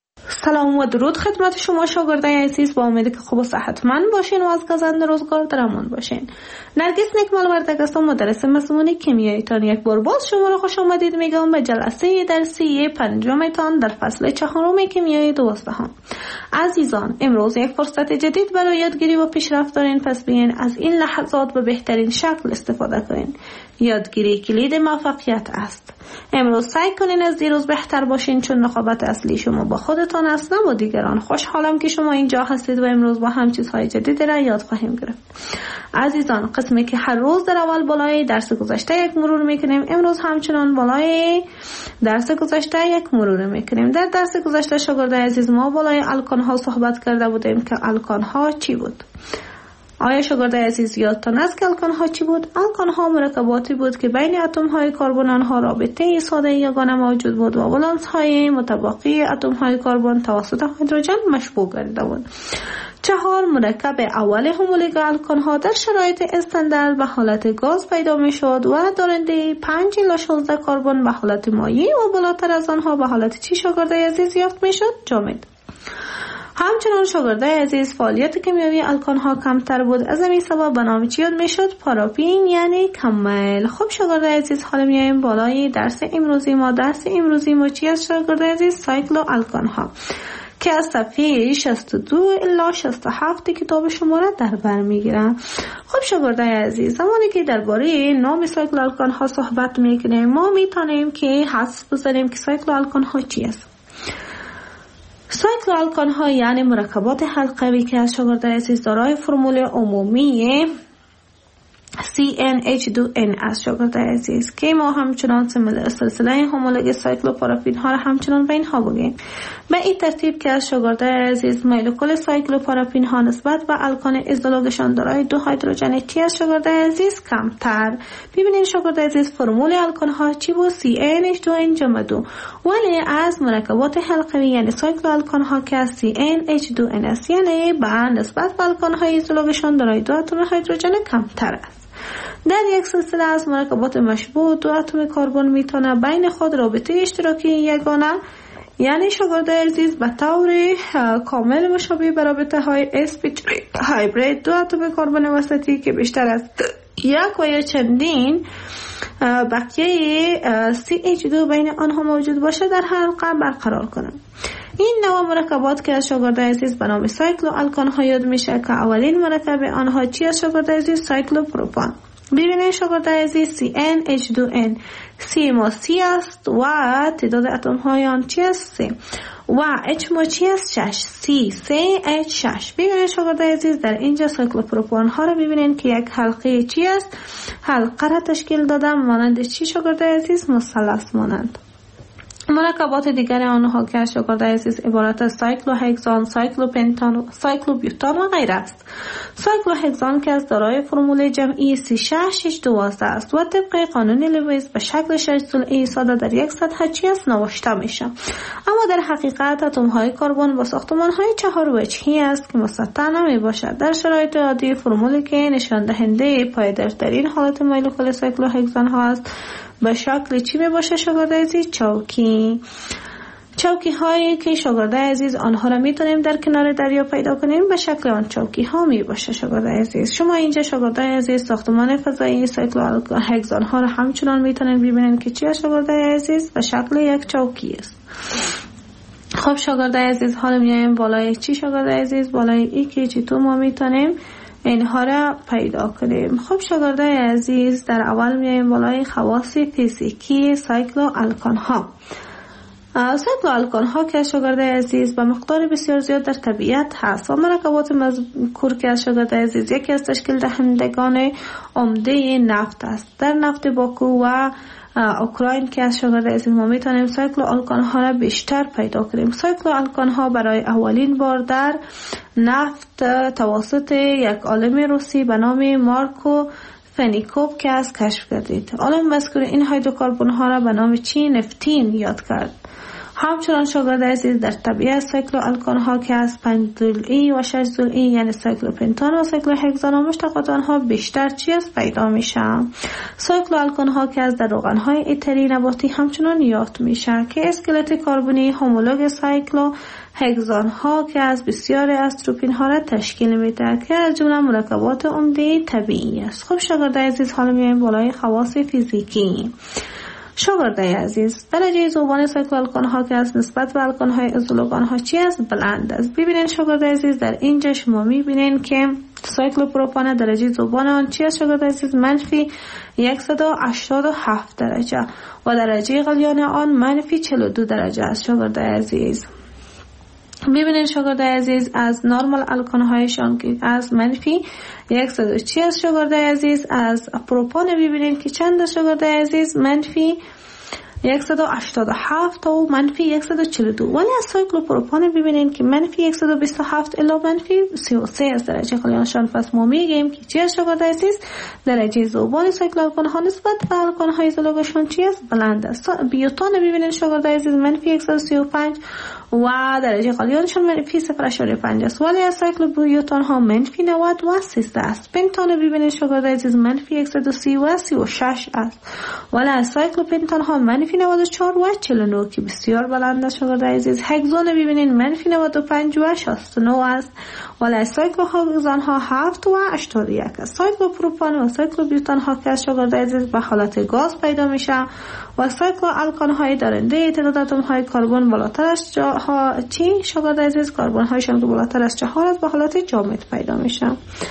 سلام و درود خدمت شما شاگردای عزیز، با امید که خوب و صحتمند باشین و از گزند روزگار در امان باشین. نرگس نکمال وردک هستم، مدرس مضمون کیمیایتان. یک بار باز شما را خوش آمدید میگم به جلسه درسی پنجمتان در فصل چهارم کیمیای دوازدهم. عزیزان، امروز یک فرصت جدید برای یادگیری و پیشرفت دارین، پس بیاین از این لحظات به بهترین شکل استفاده کنین. یادگیری کلید موفقیت است. امروز سعی کنین از دیروز بهتر باشین، چون رقابت اصلی شما با خودتان است نه با دیگران. خوشحالم که شما اینجا هستید و امروز با هم چیزهای جدید را یاد خواهیم گرفت. عزیزان، قسمی که هر روز در اول بالای درس گذشته یک مرور میکنیم، امروز همچنان بالای درس گذشته یک مرور میکنیم. در درس گذشته شاگردای عزیز ما بالای الکان ها صحبت کرده بودیم که الکان ها چی بود. آیا شاگردای عزیز یادتان است که الکان ها چی بود؟ الکان ها مرکباتی بود که بین اتم های کربن آنها رابطه ساده یگانه موجود بود و ولانس های متباقی اتم های کربن توسط هیدروژن مشبوع گردیده بود. چهار، مرکب اول هومولوگ الکان ها در شرایط استاندارد به حالت گاز پیدا می شد و دارنده پنج الی شانزده کربن به حالت مایع و بالاتر از آنها به حالت چی شاگردای عزیز یافت می شد؟ جامد. همچنان شاگردای عزیز فعالیت کیمیایی الکان ها کمتر بود، از همین سبب به نام چی یاد میشد؟ پاراپین یعنی کمل. خب شاگردای عزیز، حالا میایم بالای درس امروزی ما. درس امروزی ما چی است شاگردای عزیز؟ سایکلو الکان ها که از صفحه شصت و دو الی شصت و هفت کتاب شما را در بر میگیرم. خب شاگردای عزیز، زمانی که درباره نام سایکلو الکان ها صحبت میکنیم، ما میتونیم که حدس بزنیم که سایکلو الکان ها چی است. سایکلو الکان ها یعنی مرکبات حلقوی که از شاگردای عزیز دارای فرمول عمومی سی ان اچ دو ان است شاگردای عزیز، که ما همچنان سلسله هومولوگ سایکلو پاراپین ها را همچنان به اینها بگیم. به این ترتیب که از شاگردای عزیز مولکول سایکلو پاراپین ها نسبت به الکان ازدواجشان دارای دو هیدروژن تی از شاگردای عزیز کمتر. ببینید شاگردای عزیز، فرمول الکان ها چی بود؟ سی ان اچ دو ان جمع دو. ولی از مرکبات حلقوی یعنی سایکلو الکان ها که از سی ان اچ دو ان است، یعنی به نسبت به الکان های ازدواجشان دارای دو اتم هیدروژن کمتر است. در یک سلسله از مرکبات مشبوع دو اتم کربن میتونه بین خود رابطه اشتراکی یگانه یعنی شاگردای عزیز به طور کامل مشابه به رابطه های sp هایبرید دو اتم کربن وسطی که بیشتر از یک و یا چندین بقیه سی اچ دو بین آنها موجود باشه در حلقه برقرار کنند. این نوع مرکبات که از شاگردای عزیز به نام سایکلو الکان ها یاد میشه که اولین مرکب آنها چی از شاگردای عزیز؟ سایکلو پروپان. ببینید شاگردای عزیز، سی ان اچ دو ان سی ما سی است و تعداد اتم های آن چی است؟ سه و اچ ما چی است؟ شش. سی سه اچ شش. ببینید شاگردای عزیز، در اینجا سایکلو پروپان ها را ببینید که یک حلقه چی است؟ حلقه را تشکیل دادم مانند چی شاگردای عزیز؟ مثلث مانند. مرکبات دیگر آنها که از شاگردای عزیز عبارت از سایکلو هگزان، سایکلو پنتان، سایکلو بیوتان و غیره است. سایکلو هگزان که از دارای فرمول جمعی سی شش هیچ دوازده است و طبق قانون لویس به شکل شش ضلعی ساده در یک سطح چی است نوشته میشه. اما در حقیقت اتم های کربن با ساختمان های چهار وجهی است که مسطح نمی باشد. در شرایط عادی فرمولی که نشان دهنده پایدارترین حالت مولکول سایکلو هگزان ها است به شکل چی می باشه شاگردای عزیز؟ چوکی. چوکی هایی که شاگردای عزیز آنها را میتونیم در کنار دریا پیدا کنیم به شکل آن چوکی ها می باشه شاگردای عزیز. شما اینجا شاگردای عزیز ساختمان فضایی سایکلو هگزان ها را همچنان میتونید ببینید که چی است شاگردای عزیز؟ به شکل یک چوکی است. خب شاگردای عزیز، حالا میایم بالای چی شاگردای عزیز؟ بالای ای که چی تو ما میتونیم اینها را پیدا کنیم. خب شاگردای عزیز، در اول میایم بالای خواص فیزیکی سایکلو الکان ها. سایکلو الکان ها که شاگردای عزیز به مقدار بسیار زیاد در طبیعت هست و مرکبات مذکور که شاگردای عزیز یکی از تشکیل دهندگان عمده نفت است. در نفت باکو و اوکراین که از شاگردای عزیز ما میتونیم سایکلو الکان ها را بیشتر پیدا کنیم. سایکلو الکان ها برای اولین بار در نفت توسط یک عالم روسی به نام مارکو فنیکوف که از کشف کردید. عالم مذکور این هیدروکربن ها را به نام چی؟ نفتین یاد کرد. همچنان شاگرد عزیز در طبیعت سایکلو الکان ها که از پنج ضلعی و شش ضلعی یعنی سایکلوپنتان و سایکلوهگزان و مشتقات آنها بیشتر چی است پیدا میشه. سایکلو الکان ها که از در روغن های اتری نباتی همچنان یافت میشه که اسکلت کربنی هومولوگ سایکلو هگزان ها که از بسیاری از تروپین ها را تشکیل میده که از جمله مرکبات عمده طبیعی است. خب شاگرد عزیز حالا میایم بالای خواص فیزیکی. شاگرد عزیز درجه ذوبان سایکل الکان ها که از نسبت به الکان های ازولوگان ها چی است؟ بلند است. ببینید شاگرد عزیز در اینجا شما میبینید که سایکلوپروپان درجه ذوبان آن چی است شاگرد عزیز؟ منفی صد و هشتاد و هفت درجه و درجه غلیان آن منفی چهل و دو درجه است. شاگرد عزیز میبینید شاگرد عزیز از نرمال الکان هایشان که از منفی صد و چی است شاگرد عزیز؟ از پروپان ببینید که چند شاگرد عزیز؟ منفی صد و هشتاد و هفت و منفی صد و چهل و دو. ولی از سایکلوپروپان ببینید که منفی صد و بیست و هفت الی منفی سی و سه از درجه غلیانشان. پس ما میگیم که چی است شاگرد عزیز؟ درجه ذوبان سایکل الکان ها نسبت به الکان های ازولوگشان چی است؟ بلند است. بیوتان ببینید شاگرد عزیز منفی صد و سی و پنج و درجه غلیانشان منفی صفر اشاریه پنج است. ولی از سایکلوبیوتان ها منفی نود و سیزده است. پنتان ببینید شاگرد عزیز منفی صد و سی و سی و شش است. ولی از سایکلوپنتان ها منفی نود و چهار و چهل و نه که بسیار بلند است شاگرد عزیز. هگزان ببینید منفی نود و پنج و شصت و نه است. ولی از سایکلوهگزان ها هفت و هشتاد و یک است. سایکلوپروپان و سایکلوبیوتان ها که از شاگرد عزیز به حالت گاز پیدا میشه و سایکلو الکان های دارنده تعداد اتم های کربن بالاتر از ها چی شاگرد عزیز؟ کربن هایشان که بالاتر از چهار است به حالت جامد پیدا میشه.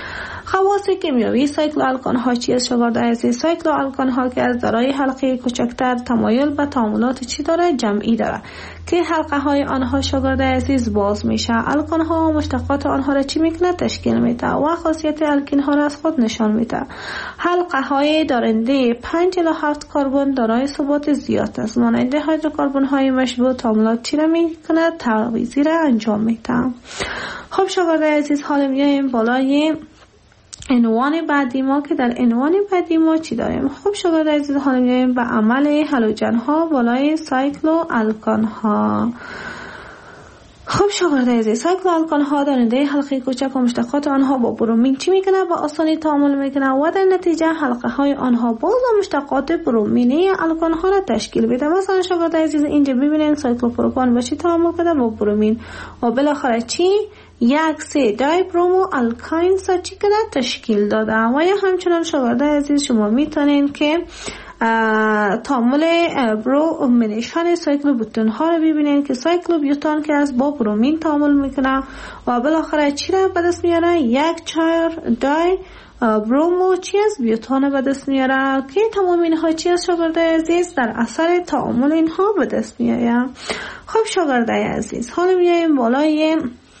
خواص کیمیایی سایکلو الکان ها چی است شاگرد عزیز؟ سایکلو الکان ها که از ذرای حلقه کوچکتر تمایل به تعاملات چی داره؟ جمعی داره که حلقه های آنها شاگرد عزیز باز میشه. الکان ها و مشتقات آنها را چی میکنه؟ تشکیل میده و خاصیت الکین ها را از خود نشان میده. حلقه های دارنده پنج الی هفت کربن دارای ثبات زیاد است. مانند هیدروکربن های مشبوع تعاملات چی را میکنه؟ تعویضی را انجام میده. خب شاگرد عزیز حالا میایم بالای عنوان بعدی ما که در عنوان بعدی ما چی داریم؟ خب شاگرد عزیز حالا میایم به عمل هالوژن ها بالای سایکلو الکان ها. خب شاگرد عزیز سایکلو الکان ها دارنده حلقه کوچک و مشتقات آنها با برومین چی میکنه؟ با آسانی تعامل میکنه و در نتیجه حلقه های آنها باز و مشتقات برومینی الکان ها را تشکیل میده. مثلا شاگرد عزیز اینجا ببینید سایکلوپروپان با چی تعامل کرده؟ با برومین و بالاخره چی؟ یک سه دای برومو الکاین سا چی کنه؟ تشکیل داده. و یا همچنان شاگرد عزیز شما میتونین که تعامل برومینیشن سایکلوبوتان ها رو ببینین که سایکلوبیوتان که از با برومین تعامل میکنه و بالاخره چی را به دست میاره؟ یک چهار دای برومو چی از بیوتان به دست میاره که تمام اینها چی از شاگرد عزیز در اثر تعامل اینها به دست میاره. خب شاگرد عزیز حالا میایم بالای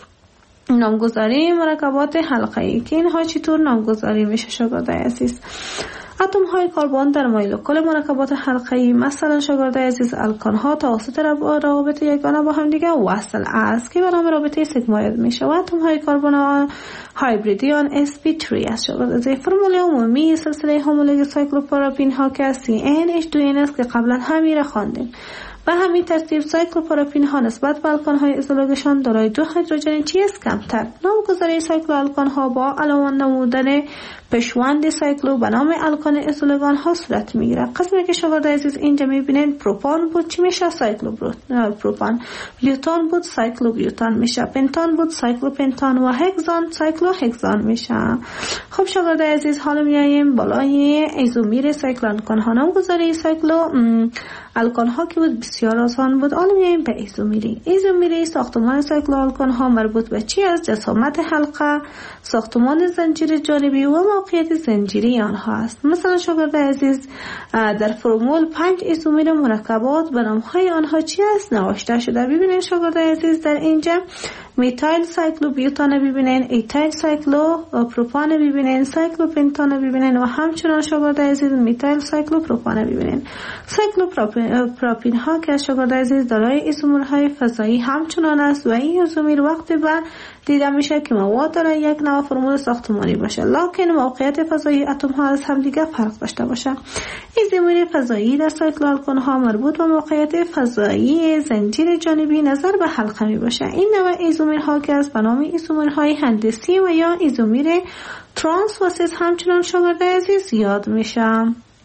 نامگذاری مرکبات حلقه‌ای که اینها چطور نامگذاری میشه شاگرد عزیز؟ اتم های کربن در مولکول مرکبات حلقه‌ای مثلا شاگرد عزیز الکان ها توسط روابط یگانه با هم دیگه وصل است که به نام رابطه سیگموید میشه و اتم های کربن هایبریدی آن اس پی سه است. شاگرد عزیز فرمول عمومی سلسله هومولوگ سایکلوپروپین ها که سی ان اچ دو ان است که قبلا همین خواندیم. به همین ترتیب سایکلوپروپین ها نسبت به الکان های ازولوگشان دارای دو هیدروژن چی است؟ کمتر. نامگذاری سایکلو الکان ها با علاوه نمودن پشوند سایکلو به نام الکان ازولوگان ها صورت میگیره. قسمی که شاگرد عزیز اینجا میبینید پروپان بود چی میشه؟ سایکلو پروپان. بیوتان بود سایکلو بیوتان میشه. پنتان بود سایکلو پنتان و هگزان سایکلو هگزان میشه. خب شاگرد عزیز حالا میایم بالای ایزومیر سایکلو الکان ها. نامگذاری سایکلو الکان ها که بود بسیار آسان بود. حالا میایم به ایزومیری. ایزومیری ساختمان سایکلو الکان ها مربوط به چی است؟ جسامت حلقه، ساختمان زنجیر جانبی و موقعیت زنجیری آنها است. مثلا شاگرد عزیز در فرمول پنج ایزومیر مرکبات به نام‌های آنها چی است نوشته شده. ببینید شاگرد عزیز در اینجا میتایل سایکلوبیوتان ببینین، ایتایل سایکلوپروپان ببینین، سایکلوپنتان ببینین و همچنان شاگرد عزیز میتایل سایکلوپروپان ببینین. سایکلوپروپین ها که شاگرد عزیز دارای ایزومرهای فضایی همچنان است و این ایزومر وقتی به دیده میشه که مواد داره یک نوع فرمول ساختمانی باشه، لکن موقعیت فضایی اتم ها از هم دیگه فرق داشته باشه. ایزومر فضایی در سایکل آلکان ها مربوط به موقعیت فضایی زنجیر جانبی نظر به حلقه می باشه. این نوع ایزومرها که از به نام ایزومرهای هندسی و یا ایزومر ترانس و سیس همچنان شاگرد عزیز یاد میشه.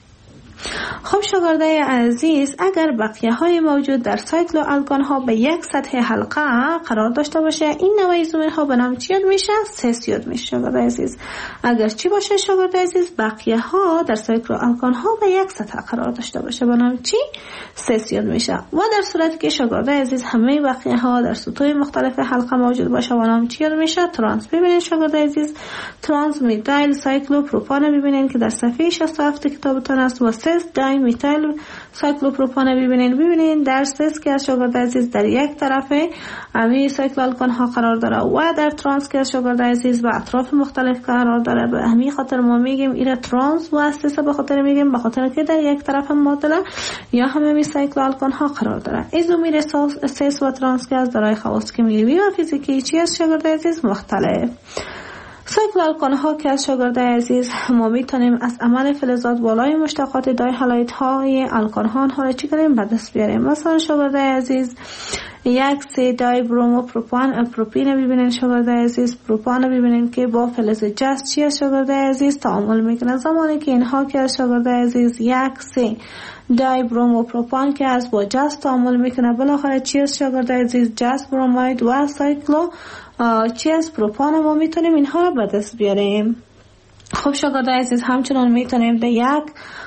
خب شاگردای عزیز، اگر بقیه های موجود در سایکل آلکان ها به یک سطح حلقه قرار داشته باشه، این نوع ایزومر ها به نام چی یاد میشه؟ سیس یاد میشه شاگردای عزیز. اگر چی باشه شاگردای عزیز؟ بقیه ها در سایکل آلکان ها به یک سطح قرار داشته باشه، به نام چی؟ سیس یاد میشه. و در صورتی که شاگردای عزیز همه بقیه ها در سطوح مختلف حلقه موجود باشه، به نام چی یاد میشه؟ ترانس. ببینید شاگردای عزیز، ترانس میتایل سایکلوپروپان ببینید که در صفحه شصت و هفت کتابتون است و سیس دای میتایل سایکلوپروپان ببینین. ببینین در سیس که از شاگرد عزیز در یک طرف امی سایکل آلکان ها قرار داره و در ترانس که از شاگرد عزیز به اطراف مختلف قرار داره. به همین خاطر ما میگیم ایره ترانس و سیس، به خاطر میگیم به خاطر که در یک طرف معادله یا همه می سایکل آلکان ها قرار داره. ایزومر سیس و ترانس که از دارای خواص کیمیایی و فیزیکی چی از شاگرد عزیز مختلف. سایکل آلکان ها که از شاگرد عزیز ما میتونیم از عمل فلزات بالای مشتقات دای هالایت های آلکان ها ها را چی کنیم؟ به دست بیاریم. مثلا شاگرد عزیز یک سه دای برومو پروپان پروپین ببینین شاگرد عزیز، پروپان ببینین که با فلز جست چی از شاگرد عزیز تعامل میکنه. زمانی که اینها که از شاگرد عزیز یک سه دای برومو پروپان که از با جست تعامل میکنه، بالاخره چی از شاگرد عزیز؟ جست بروماید و سایکلو چی از پروپان ما میتونیم اینها را به دست بیاریم. خب شاگرد عزیز همچنان میتونیم در یک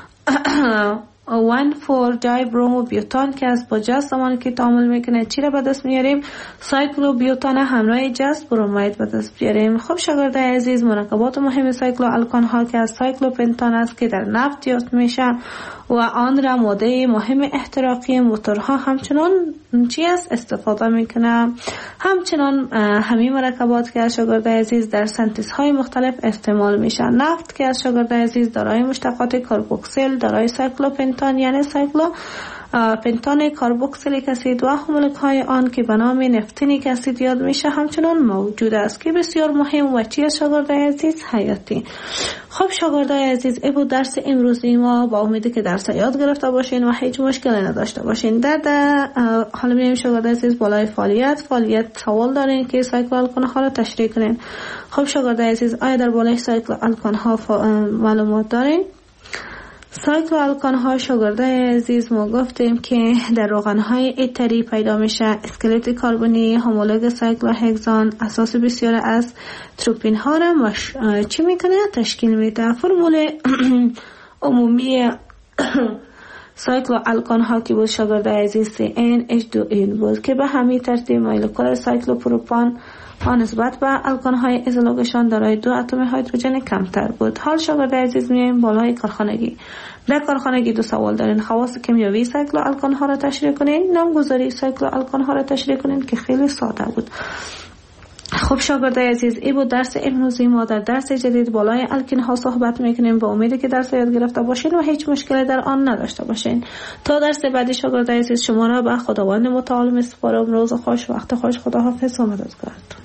وان فور دای برومو بیوتان که از با جست زمانی که تعامل میکنه چی را به دست میاریم؟ سایکلو بیوتان همراه جست بروماید به دست بیاریم. خب شاگرد عزیز، مرکبات مهم سایکلو آلکان ها که از سایکلو پنتان است که در نفت یافت میشه و آن را ماده مهم احتراقی موتورها همچنان چی است استفاده میکنه. همچنان همین مرکبات که از شاگرد عزیز در سنتز های مختلف استعمال میشه. نفت که از شاگرد عزیز دارای مشتقات کاربوکسیل، دارای سایکلو پنتان یعنی سایکلو پنتان کاربوکسیلیک اسید و مولک های آن که به نام نفتینیک اسید یاد میشه همچنان موجود است که بسیار مهم و چی از شاگرد عزیز حیاتی. خب شاگردای عزیز، ای بود درس امروزی ما. با امیدی که درس یاد گرفته باشین و هیچ مشکلی نداشته باشین. در در حالا میریم شاگردای عزیز بالای فعالیت فعالیت سوال دارین که سایکل آلکان ها رو تشریح کنین. خب شاگردای عزیز، آیا در بالای سایکل آلکان ها معلومات دارین؟ سایکل آلکان ها شاگردای عزیز ما گفتیم که در روغن های اتری پیدا میشه. اسکلت کربنی هومولوگ سایکل هگزان اساس بسیار از تروپین ها را مش... چی میکنه؟ تشکیل میده. فرمول عمومی سایکل آلکان ها که بود شاگردای عزیز سی ان اچ دو ان بود که به همین ترتیب مولکول سایکلوپروپان ها نسبت به آلکان های ازولوگشان دارای دو اتم هیدروژن کمتر بود. حال شاگرد عزیز میایم بالای کارخانگی. در کارخانگی دو سوال دارین. خواص کیمیایی سایکل آلکان ها را تشریح کنین، نامگذاری سایکل آلکان ها را تشریح کنین که خیلی ساده بود. خب شاگردای عزیز، ای بود درس امروزی ما. در درس جدید بالای الکین ها صحبت میکنیم. با امیدی که درس یاد گرفته باشین و هیچ مشکلی در آن نداشته باشین. تا درس بعدی شاگردای عزیز، شما را به خداوند متعال میسپارم. روز خوش، وقت خوش، خداحافظ و مددگارتون.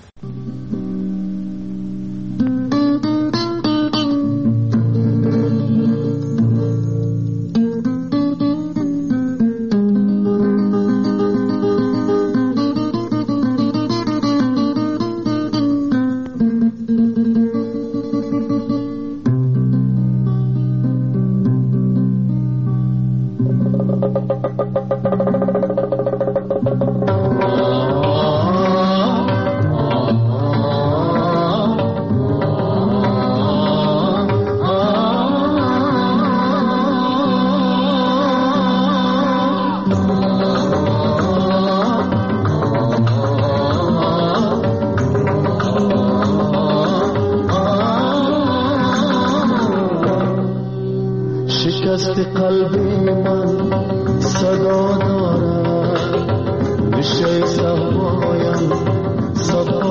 شکست قلبی من صدا دارد، میشه صفایم صدا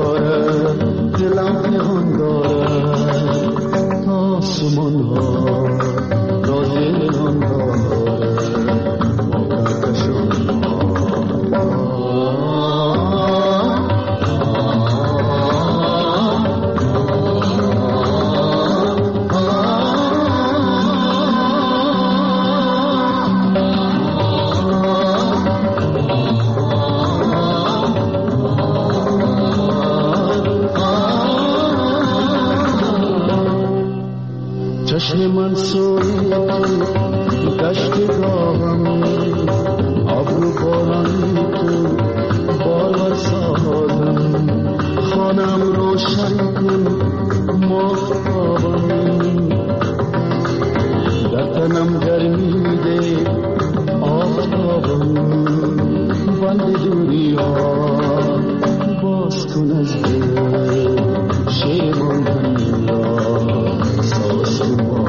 داره دلم پیغام داره تا سمون ها راز اعلان داره ما کردشون چشم من سوی گشتگاهم ابرو بارانی تو بار سازم خانم روشن کن مافتابم در تنم گرمی ده آفتابم بند دوری ها باز کن از دل شیران دنیا ساز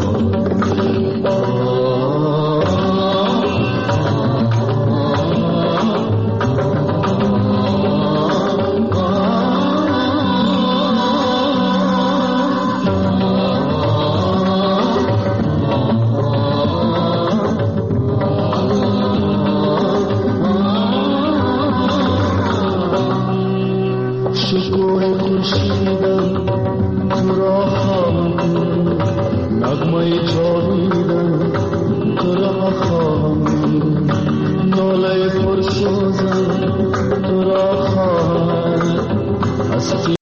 شکوه خورشیدم تو را خواهم نغمه جاویدم تو را خواهم ناله پرسوزم تو را خواهم